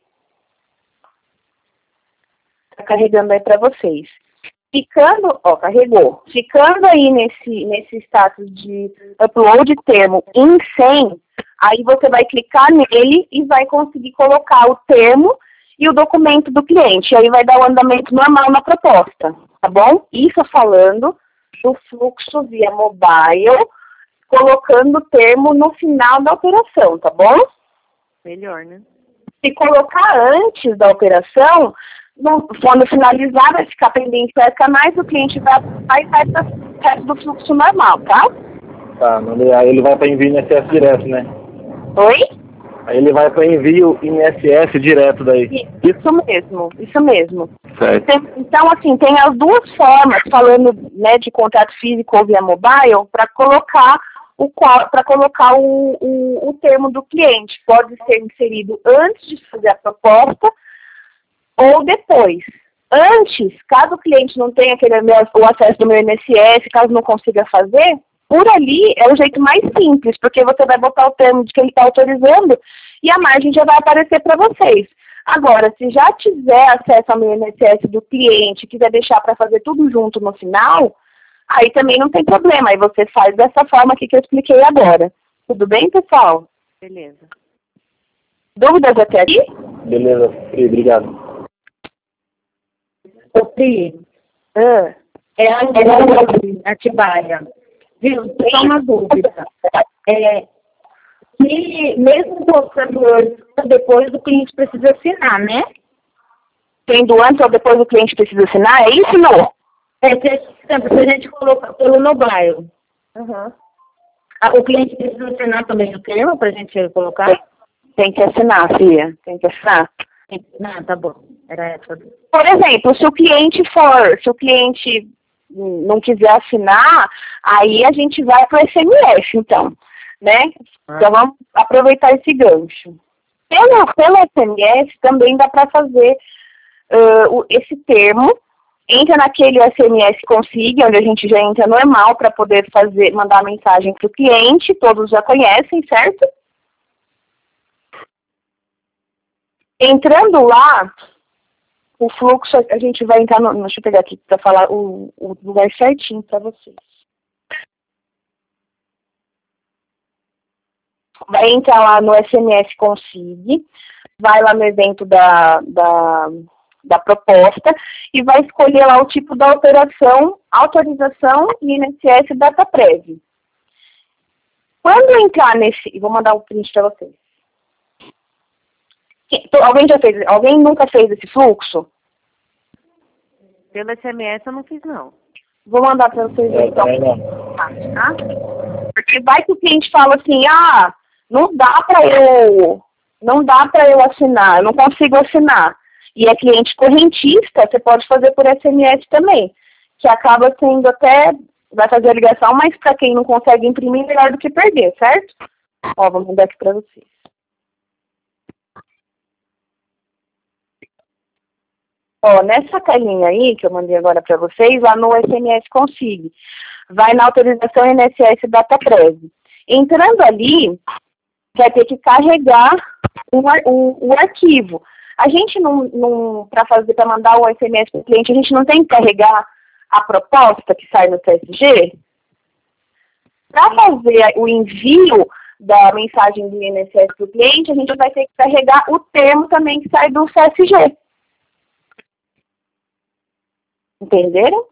Tá carregando aí para vocês. Ficando, carregou. Ficando aí nesse status de upload termo INSEM, aí você vai clicar nele e vai conseguir colocar o termo e o documento do cliente. Aí vai dar o andamento normal na proposta, tá bom? Isso falando do fluxo via mobile, colocando o termo no final da operação, tá bom?
Melhor, né?
Se colocar antes da operação, quando finalizar, vai ficar pendente para canais, o cliente vai para o resto do fluxo normal, tá?
Tá, aí ele vai para envio INSS direto, né?
Oi?
Aí ele vai para envio INSS direto daí.
Isso mesmo.
Certo.
Então, assim, tem as duas formas, falando, né, de contrato físico ou via mobile, para colocar o termo do cliente. Pode ser inserido antes de fazer a proposta ou depois. Antes, caso o cliente não tenha o acesso do meu INSS, caso não consiga fazer, por ali é o jeito mais simples, porque você vai botar o termo de que ele está autorizando e a margem já vai aparecer para vocês. Agora, se já tiver acesso ao meu INSS do cliente, quiser deixar para fazer tudo junto no final, aí também não tem problema. Aí você faz dessa forma aqui que eu expliquei agora. Tudo bem, pessoal?
Beleza.
Dúvidas até aqui?
Beleza, Pri, obrigado.
Ô, Pri, é a Atibaia. Viu? Só uma dúvida. Se mesmo colocando depois o cliente precisa assinar, né?
Tendo antes ou depois o cliente precisa assinar, é isso, não?
Se a gente colocar pelo mobile, o cliente precisa assinar também o termo para a gente colocar?
Tem que assinar, filha. Tem que assinar.
Tá bom. Era essa.
Por exemplo, se o cliente não quiser assinar, aí a gente vai para o SMS, então, né? Então vamos aproveitar esse gancho. Pelo SMS também dá para fazer esse termo. Entra naquele SMS Consigue, onde a gente já entra normal para poder mandar a mensagem para o cliente, todos já conhecem, certo? Entrando lá, o fluxo, a gente vai entrar deixa eu pegar aqui para falar o lugar certinho para vocês. Vai entrar lá no SMS Consigue, vai lá no evento da proposta e vai escolher lá o tipo da operação, autorização e INSS data prévia. Quando entrar vou mandar o print para vocês. Alguém nunca fez esse fluxo?
Pelo SMS eu não fiz, não.
Vou mandar para vocês então. Tá? Porque vai que o cliente fala assim, não dá para eu assinar, eu não consigo assinar. e é cliente correntista, você pode fazer por SMS também, que acaba sendo até, vai fazer a ligação, mas para quem não consegue imprimir, melhor do que perder, certo? Ó, vou mandar aqui para vocês. Ó, nessa caixinha aí, que eu mandei agora para vocês, lá no SMS Consigne, vai na autorização INSS DataPrev. Entrando ali, vai ter que carregar o arquivo. A gente para mandar o SMS para o cliente, a gente não tem que carregar a proposta que sai no CSG? Para fazer o envio da mensagem do INSS para o cliente, a gente vai ter que carregar o termo também que sai do CSG. Entenderam?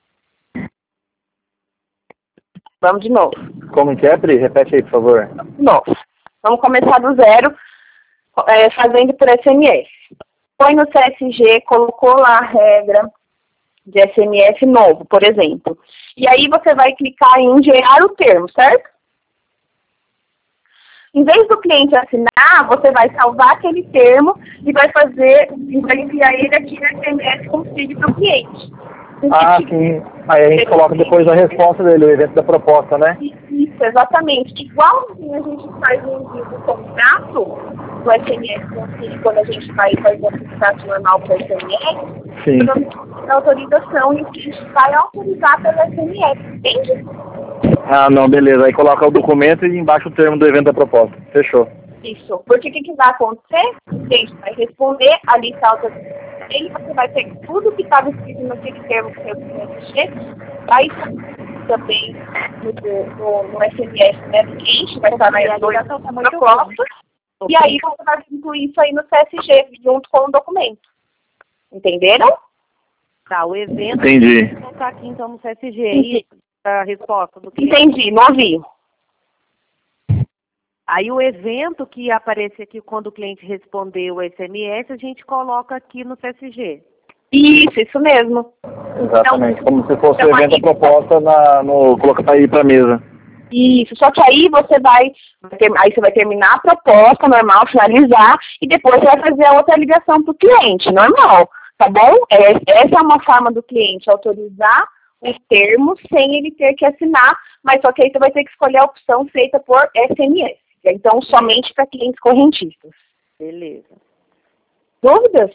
Vamos de novo.
Como que é, Pri? Repete aí, por favor.
Novo. Vamos começar do zero, fazendo por SMS. Põe no CSG, colocou lá a regra de SMS novo, por exemplo. E aí você vai clicar em gerar o termo, certo? Em vez do cliente assinar, você vai salvar aquele termo e vai enviar ele aqui no SMS Consigne para o cliente.
Ah, sim. Aí a gente coloca depois a resposta dele, o evento da proposta, né?
Isso, exatamente. Igualzinho a gente faz o envio do contrato, do SMS Consigne, quando a gente vai fazer o contrato normal para o SMS,
sim.
A autorização e o cliente vai autorizar pelo SMS, entende?
Ah, não, beleza. Aí coloca o documento e embaixo o termo do evento da proposta. Fechou.
Isso. Porque o que vai acontecer? O cliente vai responder, ali está a autorização. Aí você vai ter tudo que estava escrito naquele termo que você preencher, vai também no SMS, né, do cliente, vai estar nas duas propostas, e aí você vai incluir isso aí no CSG, junto com o documento. Entenderam?
Tá, o evento...
Entendi.
Vou colocar aqui então no CSG aí a resposta do cliente.
Entendi, não ouvi.
Aí o evento que aparece aqui quando o cliente respondeu o SMS, a gente coloca aqui no CSG.
Isso mesmo.
Exatamente,
então,
como se fosse o evento da proposta colocar aí para a mesa.
Isso, só que aí você vai terminar a proposta normal, finalizar, e depois você vai fazer a outra ligação para o cliente, normal, tá bom? Essa é uma forma do cliente autorizar os termos sem ele ter que assinar, mas só que aí você vai ter que escolher a opção feita por SMS. Então, somente para clientes correntistas.
Beleza.
Dúvidas?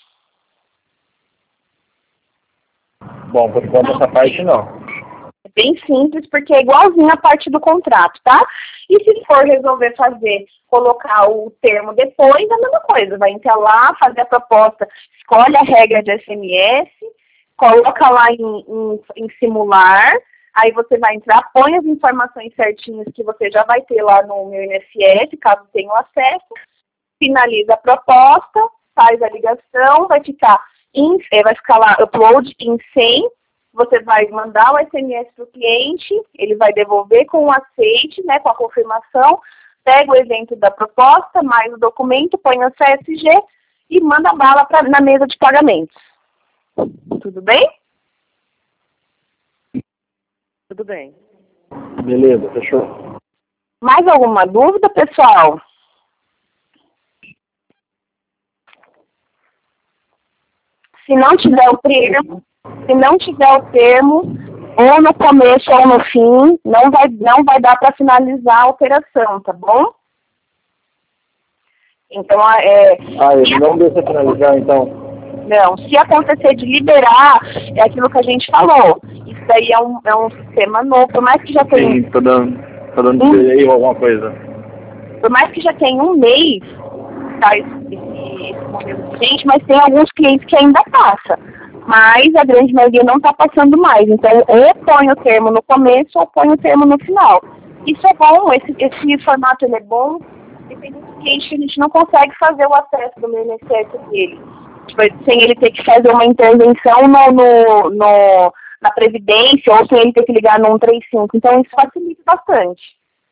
Bom, por enquanto essa parte não.
É bem simples, porque é igualzinho a parte do contrato, tá? E se for resolver colocar o termo depois, é a mesma coisa. Vai entrar lá, fazer a proposta, escolhe a regra de SMS, coloca lá em simular, aí você vai entrar, põe as informações certinhas que você já vai ter lá no meu INSS, caso tenha o acesso, finaliza a proposta, faz a ligação, vai ficar lá upload em 100, você vai mandar o SMS para o cliente, ele vai devolver com o aceite, né, com a confirmação, pega o evento da proposta, mais o documento, põe no CSG e manda bala na mesa de pagamentos. Tudo bem?
Tudo bem.
Beleza, fechou.
Mais alguma dúvida, pessoal? Se não tiver o termo, ou no começo ou no fim, não vai dar para finalizar a operação, tá bom? Então,
ele não deixa finalizar, então?
Não, se acontecer de liberar, é aquilo que a gente falou. Isso daí é um sistema novo, por mais que já tenha...
Sim, tô dando delay ou alguma coisa.
Por mais que já tenha um mês, tá, esse modelo de gente, mas tem alguns clientes que ainda passa. Mas a grande maioria não está passando mais. Então, ou põe o termo no começo ou põe o termo no final. Isso é bom, esse formato ele é bom. E tem muitos clientes que a gente não consegue fazer o acesso do INSS dele. Sem ele ter que fazer uma intervenção na Previdência ou sem ele ter que ligar no 135. Então, isso facilita bastante.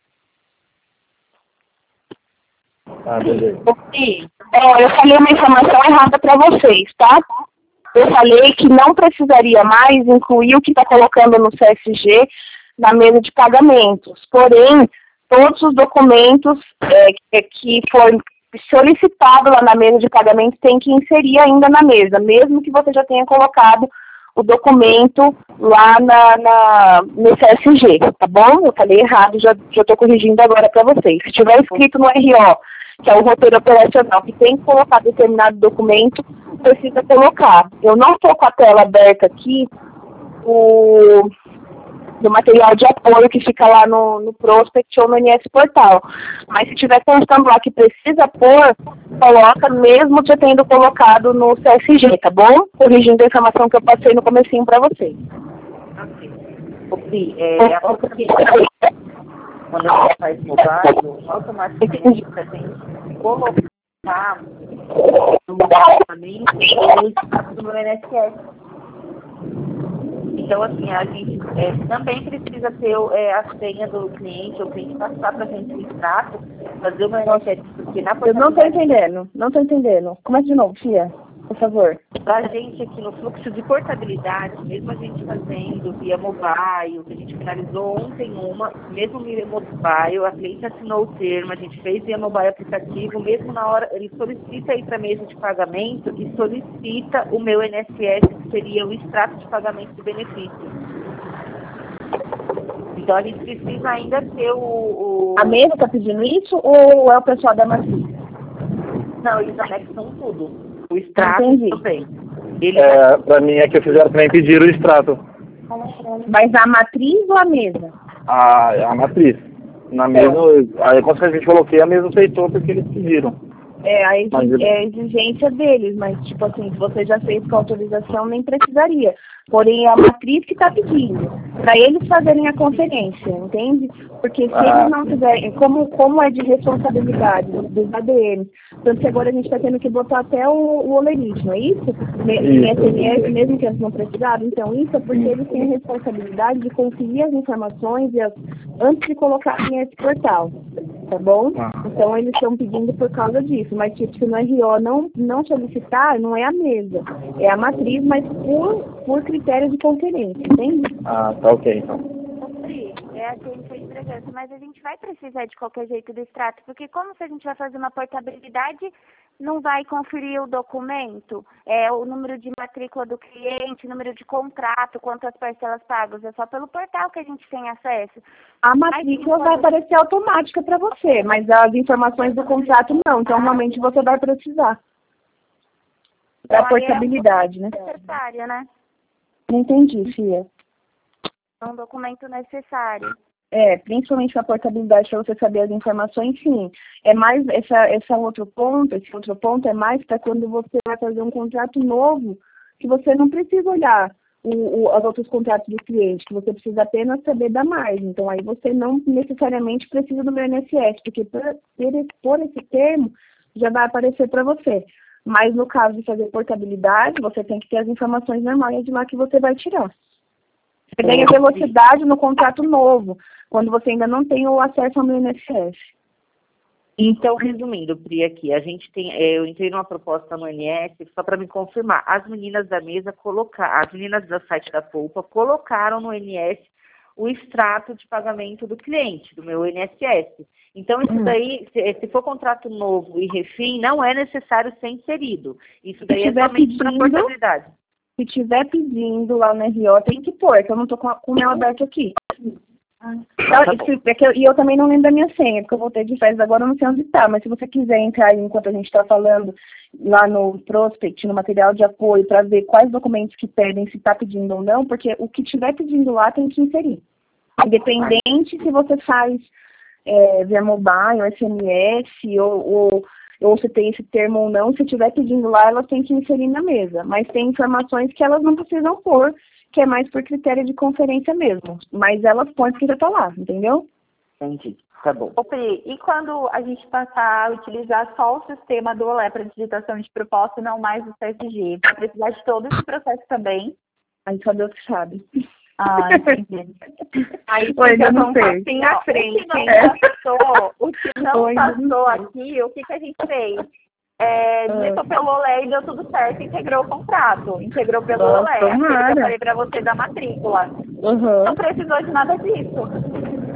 Beleza.
Eu falei uma informação errada para vocês, tá? Eu falei que não precisaria mais incluir o que está colocando no CSG na mesa de pagamentos. Porém, todos os documentos que solicitado lá na mesa de pagamento, tem que inserir ainda na mesa, mesmo que você já tenha colocado o documento lá no CSG, tá bom? Eu falei errado, já estou corrigindo agora para vocês. Se tiver escrito no RO, que é o roteiro operacional, que tem que colocar determinado documento, precisa colocar. Eu não estou com a tela aberta aqui do material de apoio que fica lá no Prospect ou no NS Portal. Mas se tiver constando lá que precisa pôr, coloca mesmo já tendo colocado no CSG, tá bom? Corrigindo a informação que eu passei no comecinho para vocês.
Ok. Quando a gente faz mobile, automaticamente a gente colocar no pagamento do NSS. Então, assim, a gente também precisa ter a senha do cliente, o cliente passar para a gente o extrato, fazer uma NSS, porque na
Eu não estou entendendo. Começa de novo, Fia, por favor.
Para a gente aqui no fluxo de portabilidade, mesmo a gente fazendo via mobile, que a gente finalizou ontem mesmo via mobile, a cliente assinou o termo, a gente fez via mobile aplicativo, mesmo na hora, ele solicita ir para a mesa de pagamento e solicita o meu NSS, que seria o extrato de pagamento do benefício. Então a gente precisa ainda ter
A mesa está pedindo isso ou é o pessoal da matriz?
Não, eles anexam tudo. O extrato também.
Para mim é que fizeram também pedir o extrato.
Mas a matriz ou a mesa?
A matriz. Na mesa, aí quando a gente coloquei, a mesa aceitou porque eles pediram.
É a exigência deles, mas tipo assim, se você já fez com autorização, nem precisaria. Porém, é a matriz que está pedindo, para eles fazerem a conferência, entende? Porque se eles não fizerem, como é de responsabilidade dos ADMs, tanto que agora a gente está tendo que botar até o olerite, não é isso? Em SMS, mesmo que eles não precisaram. Então, isso é porque eles têm a responsabilidade de conferir as informações antes de colocarem esse portal, tá bom? Então, eles estão pedindo por causa disso, mas tipo, se no RO não solicitar, não é a mesa, é a matriz, mas por critério de conferência, entende?
Tá ok, então.
A gente foi entregando, mas a gente vai precisar de qualquer jeito do extrato, porque como se a gente vai fazer uma portabilidade, não vai conferir o documento, o número de matrícula do cliente, número de contrato, quantas parcelas pagas, é só pelo portal que a gente tem acesso.
A matrícula vai aparecer automática para você, mas as informações do contrato não, então realmente você vai precisar. Então, a portabilidade, né?
Necessária, né?
Não entendi, Fia.
É um documento necessário.
Principalmente para a portabilidade, para você saber as informações, sim. É mais, esse outro ponto é mais para quando você vai fazer um contrato novo, que você não precisa olhar os outros contratos do cliente, que você precisa apenas saber da margem. Então, aí você não necessariamente precisa do meu INSS, porque por esse termo já vai aparecer para você. Mas no caso de fazer portabilidade, você tem que ter as informações normais de lá que você vai tirar. Você ganha velocidade no contrato novo, quando você ainda não tem o acesso ao meu INSS.
Então, resumindo, Pri, aqui, a gente tem, eu entrei numa proposta no INSS, só para me confirmar, as meninas da mesa as meninas do site da Poupa colocaram no INSS o extrato de pagamento do cliente, do meu INSS. Então, isso daí, se for contrato novo e refim, não é necessário ser inserido. Isso daí é somente para portabilidade.
Se tiver pedindo lá no RO, tem que pôr, que eu não estou com o meu aberto aqui. E eu também não lembro da minha senha, porque eu voltei de férias agora, eu não sei onde está, mas se você quiser entrar aí enquanto a gente está falando lá no Prospect, no material de apoio, para ver quais documentos que pedem, se está pedindo ou não, porque o que estiver pedindo lá tem que inserir. Independente se você faz via mobile, SMS, ou se tem esse termo ou não, se estiver pedindo lá, elas têm que inserir na mesa. Mas tem informações que elas não precisam pôr, que é mais por critério de conferência mesmo. Mas elas põem porque já está lá, entendeu?
Entendi. Tá bom.
Pri, e quando a gente passar a utilizar só o sistema do OLE para digitação de proposta e não mais o CSG? Vai precisar de todo esse processo também?
Aí só Deus que sabe.
Entendi.
Aí fica um passinho à frente.
O que não passou aqui, o que a gente fez? Digitou pelo OLE e deu tudo certo, integrou o contrato. Integrou pelo OLE. Aquilo que eu falei pra você da matrícula. Não precisou de nada disso.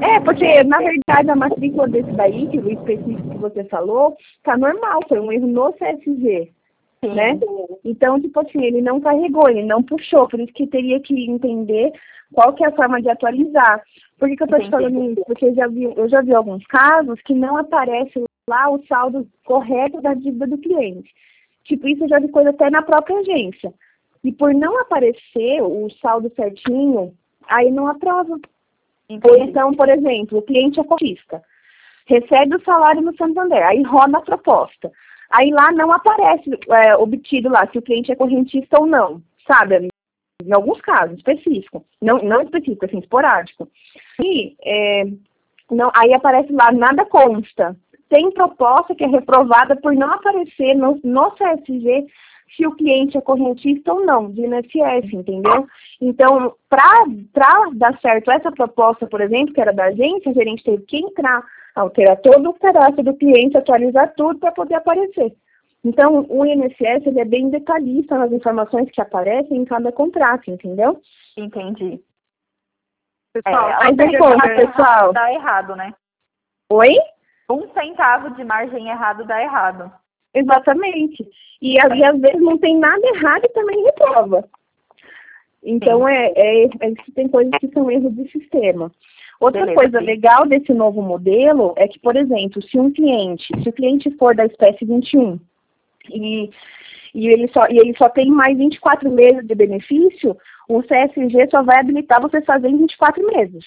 Porque, na verdade, a matrícula desse daí, que o específico que você falou, tá normal, foi um erro no CSG, né? Então, tipo assim, ele não carregou, ele não puxou, por isso que teria que entender qual que é a forma de atualizar. Por que eu tô te falando isso? Porque eu já vi alguns casos que não aparece lá o saldo correto da dívida do cliente. Tipo, isso eu já vi coisa até na própria agência. E por não aparecer o saldo certinho, aí não aprova. Ou então, por exemplo, o cliente é cotista, recebe o salário no Santander, aí roda a proposta. Aí lá não aparece obtido lá se o cliente é correntista ou não, sabe? Em alguns casos específicos, não específico, assim, esporádico. E aí aparece lá, nada consta. Tem proposta que é reprovada por não aparecer no CSG se o cliente é correntista ou não, de INSS, entendeu? Então, para dar certo essa proposta, por exemplo, que era da agência, a gerente teve que entrar, alterar todo o cadastro do cliente, atualizar tudo para poder aparecer. Então, o INSS ele é bem detalhista nas informações que aparecem em cada contrato, entendeu?
Entendi.
Pessoal,
mas pessoal,
dá errado, né?
Oi?
1 centavo de margem errado dá errado.
Exatamente. E às vezes não tem nada errado e também reprova. Então, tem coisas que são erros de sistema. Outra coisa legal desse novo modelo é que, por exemplo, se o cliente for da espécie 21 e ele só tem mais 24 meses de benefício, o CSG só vai habilitar você fazer em 24 meses.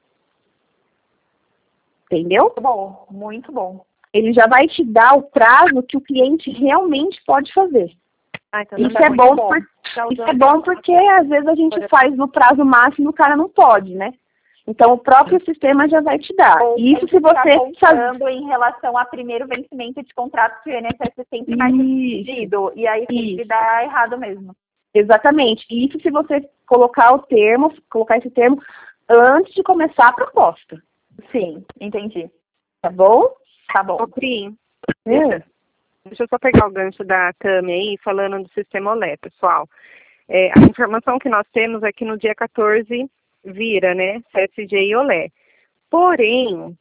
Entendeu?
Muito bom, muito bom.
Ele já vai te dar o prazo que o cliente realmente pode fazer.
Então
isso é bom porque às vezes a gente faz no prazo máximo e o cara não pode, né? Então o próprio sistema já vai te dar. Isso se você
contando em relação a primeiro vencimento de contrato que o INSS sempre mais pedido. E aí sempre dá errado mesmo.
Exatamente. Isso se você colocar esse termo antes de começar a proposta.
Sim, entendi.
Tá bom?
Tá bom.
Ô, Pri, deixa eu só pegar o gancho da Tami aí, falando do sistema OLE, pessoal. A informação que nós temos é que no dia 14 vira, né, CSG e OLE. Porém,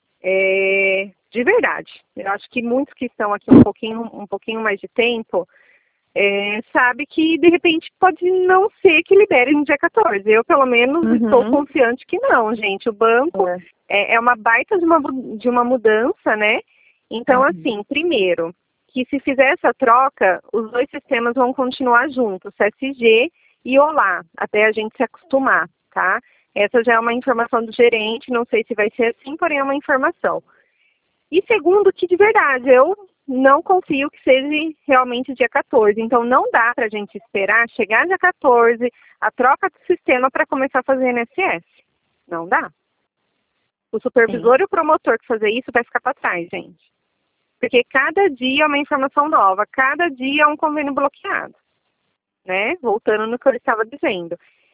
de verdade, eu acho que muitos que estão aqui um pouquinho mais de tempo, sabe que, de repente, pode não ser que libere no dia 14. Eu, pelo menos, estou confiante que não, gente. O banco é uma baita de uma mudança, né? Então, assim, primeiro, que se fizer essa troca, os dois sistemas vão continuar juntos, CSG e OLA, até a gente se acostumar, tá? Essa já é uma informação do gerente, não sei se vai ser assim, porém é uma informação. E segundo, que de verdade, eu não confio que seja realmente dia 14. Então, não dá para a gente esperar chegar dia 14, a troca do sistema para começar a fazer INSS. Não dá. O supervisor e o promotor que fazer isso vai ficar para trás, gente. Porque cada dia é uma informação nova, cada dia é um convênio bloqueado, né? Voltando no que eu estava dizendo.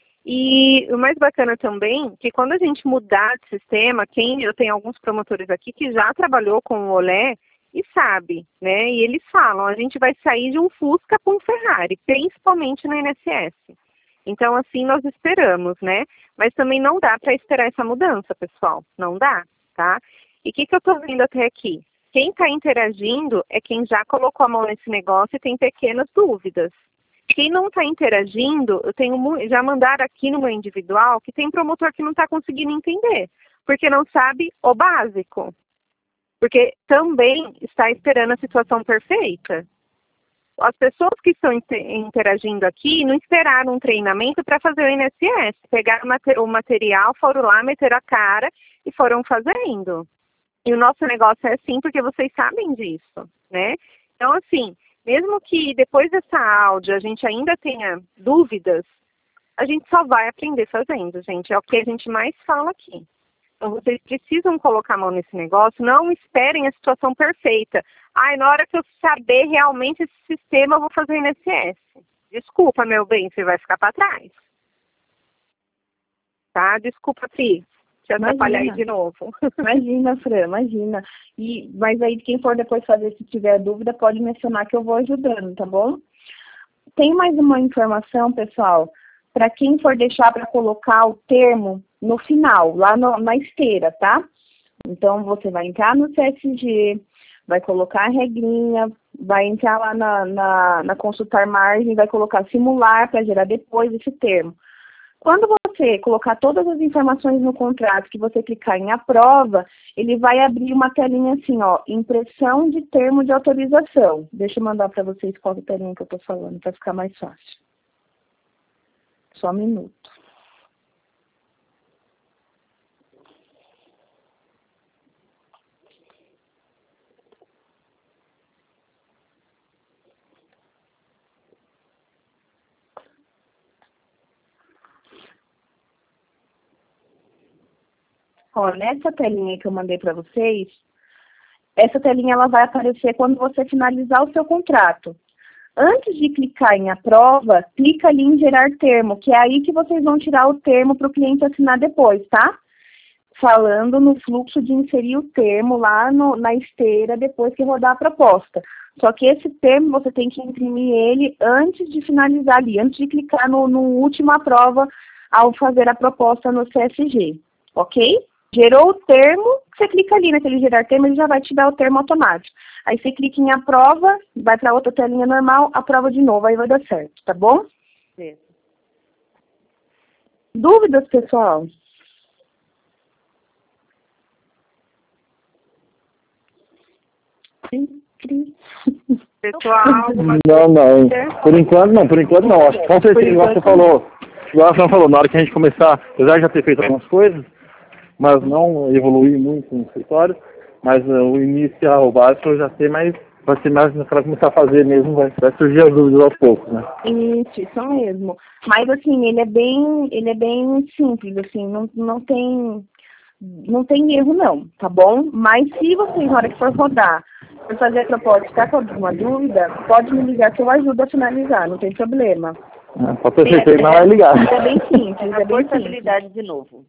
E o mais bacana também, que quando a gente mudar de sistema, eu tenho alguns promotores aqui que já trabalhou com o OLE e sabe, né? E eles falam, a gente vai sair de um Fusca para um Ferrari, principalmente no INSS. Então, assim, nós esperamos, né? Mas também não dá para esperar essa mudança, pessoal. Não dá, tá? E o que eu estou vendo até aqui? Quem está interagindo é quem já colocou a mão nesse negócio e tem pequenas dúvidas. Quem não está interagindo, já mandaram aqui no meu individual que tem promotor que não está conseguindo entender, porque não sabe o básico. Porque também está esperando a situação perfeita. As pessoas que estão interagindo aqui não esperaram um treinamento para fazer o INSS. Pegaram o material, foram lá, meteram a cara e foram fazendo. E o nosso negócio é assim porque vocês sabem disso, né? Então, assim, mesmo que depois dessa áudio a gente ainda tenha dúvidas, a gente só vai aprender fazendo, gente. É o que a gente mais fala aqui. Então, vocês precisam colocar a mão nesse negócio, não esperem a situação perfeita. Na hora que eu saber realmente esse sistema, eu vou fazer o INSS. Desculpa, meu bem, você vai ficar para trás. Tá? Desculpa, Pri, te atrapalhar aí de novo.
Imagina, Fran, imagina. Mas aí, quem for depois fazer, se tiver dúvida, pode mencionar que eu vou ajudando, tá bom? Tem mais uma informação, pessoal. Para quem for deixar para colocar o termo no final, lá na esteira, tá? Então, você vai entrar no CSG, vai colocar a regrinha, vai entrar lá na consultar margem, vai colocar simular para gerar depois esse termo. Quando você colocar todas as informações no contrato, que você clicar em aprova, ele vai abrir uma telinha assim, ó, impressão de termo de autorização. Deixa eu mandar para vocês qual é a telinha que eu estou falando, para ficar mais fácil. Só um minuto. Ó, nessa telinha que eu mandei para vocês, essa telinha ela vai aparecer quando você finalizar o seu contrato. Antes de clicar em aprova, clica ali em gerar termo, que é aí que vocês vão tirar o termo para o cliente assinar depois, tá? Falando no fluxo de inserir o termo lá na esteira depois que rodar a proposta. Só que esse termo você tem que imprimir ele antes de finalizar ali, antes de clicar no último aprova ao fazer a proposta no CSG, ok? Gerou o termo, você clica ali naquele gerar termo, ele já vai te dar o termo automático. Aí você clica em aprova, vai para outra telinha normal, aprova de novo, aí vai dar certo, tá bom?
Sim.
Dúvidas, pessoal?
Pessoal,
Não. Por enquanto não. Acho que com certeza, igual você falou. Igual você falou, na hora que a gente começar, apesar de já ter feito algumas coisas, mas não evoluir muito no escritório, mas o inicial, o básico eu já sei, mas vai ser mais para começar a fazer mesmo, vai surgir as dúvidas aos poucos, né?
Isso mesmo. Mas assim, ele é bem simples, assim, não tem erro não, tá bom? Mas se vocês, na hora que for rodar, for fazer a proposta, ficar com alguma dúvida, pode me ligar que eu ajudo a finalizar, não tem problema.
Pode ter certeza, não vai ligar.
É bem simples, é bem
portabilidade de novo.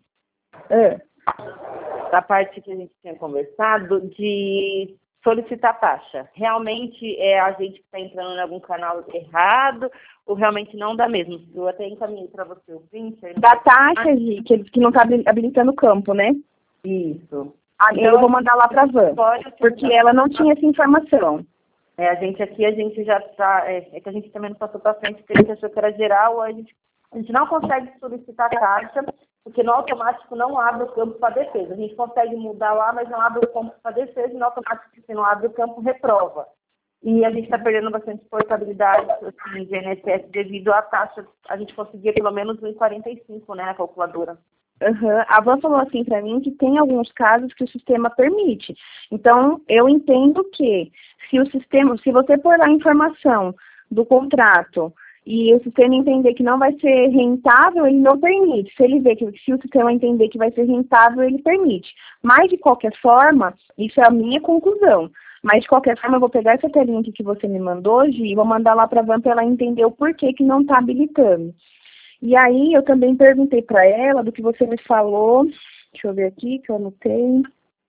Da parte que a gente tinha conversado de solicitar taxa. Realmente é a gente que está entrando em algum canal errado ou realmente não dá mesmo? Eu até encaminhei para você o print.
Da taxa, Gi, que não está habilitando o campo, né?
Isso.
Então eu vou mandar lá para a Van, porque ela não tinha essa informação.
A gente já está... É que a gente também não passou para frente, porque a gente achou que era geral, a gente não consegue solicitar taxa, porque no automático não abre o campo para defesa. A gente consegue mudar lá, mas não abre o campo para defesa, e no automático, se não abre o campo, reprova. E a gente está perdendo bastante portabilidade assim, de INSS devido à taxa. A gente conseguia pelo menos 1,45, né, na calculadora.
A Van falou assim para mim que tem alguns casos que o sistema permite. Então, eu entendo que se você pôr lá a informação do contrato e o sistema entender que não vai ser rentável, ele não permite. Se ele ver se o sistema entender que vai ser rentável, ele permite. Mas, de qualquer forma, isso é a minha conclusão. Mas, de qualquer forma, eu vou pegar essa telinha aqui que você me mandou, Gi, e vou mandar lá para a Van para ela entender o porquê que não está habilitando. E aí, eu também perguntei para ela do que você me falou. Deixa eu ver aqui, que eu anotei.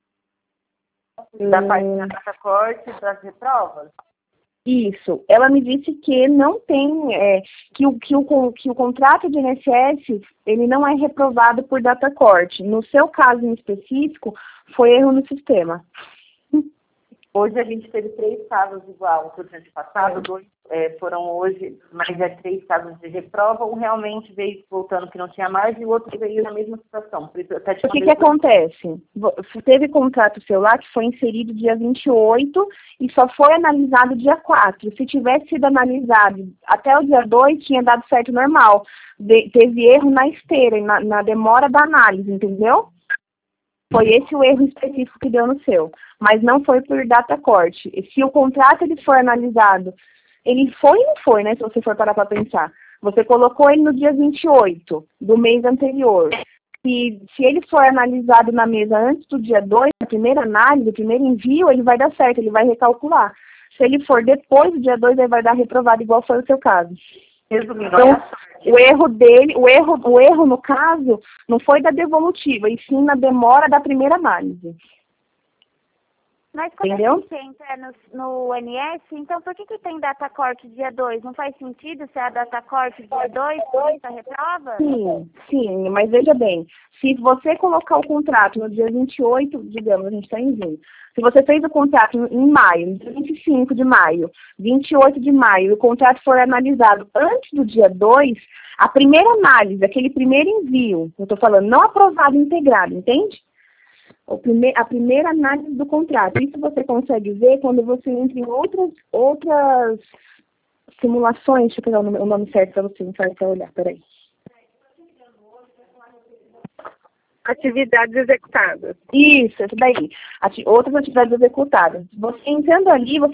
Da parte da taxa corte das reprovas?
Isso. Ela me disse que não tem, que o contrato de INSS, ele não é reprovado por data corte. No seu caso em específico, foi erro no sistema.
Hoje a gente teve 3 casos igual ao ano passado, 2 foram hoje, mas 3 casos de reprova, um realmente veio voltando que não tinha mais e o outro veio na mesma situação.
O que acontece? Teve contrato seu lá que foi inserido dia 28 e só foi analisado dia 4. Se tivesse sido analisado até o dia 2, tinha dado certo normal. Teve erro na esteira, na demora da análise, entendeu? Foi esse o erro específico que deu no seu, mas não foi por data corte. Se o contrato ele for analisado, ele foi e não foi, né, se você for parar para pensar. Você colocou ele no dia 28 do mês anterior. Se ele for analisado na mesa antes do dia 2, a primeira análise, o primeiro envio, ele vai dar certo, ele vai recalcular. Se ele for depois do dia 2, ele vai dar reprovado, igual foi o seu caso.
Resumindo,
então, o erro no caso, não foi da devolutiva, e sim na demora da primeira análise.
Mas quando
entendeu?
a gente entra no NS, então por que tem data corte dia 2? Não faz sentido ser a data corte dia 2, por isso a reprova?
Sim, mas veja bem, se você colocar o contrato no dia 28, digamos, a gente está em junho, se você fez o contrato em maio, no dia 25 de maio, 28 de maio, e o contrato for analisado antes do dia 2, a primeira análise, aquele primeiro envio, eu estou falando, não aprovado integrado, entende? A primeira análise do contrato. Isso você consegue ver quando você entra em outras simulações. Deixa eu pegar o nome certo para você, para olhar, peraí.
Atividades executadas.
Isso daí. Outras atividades executadas. Você entrando ali, você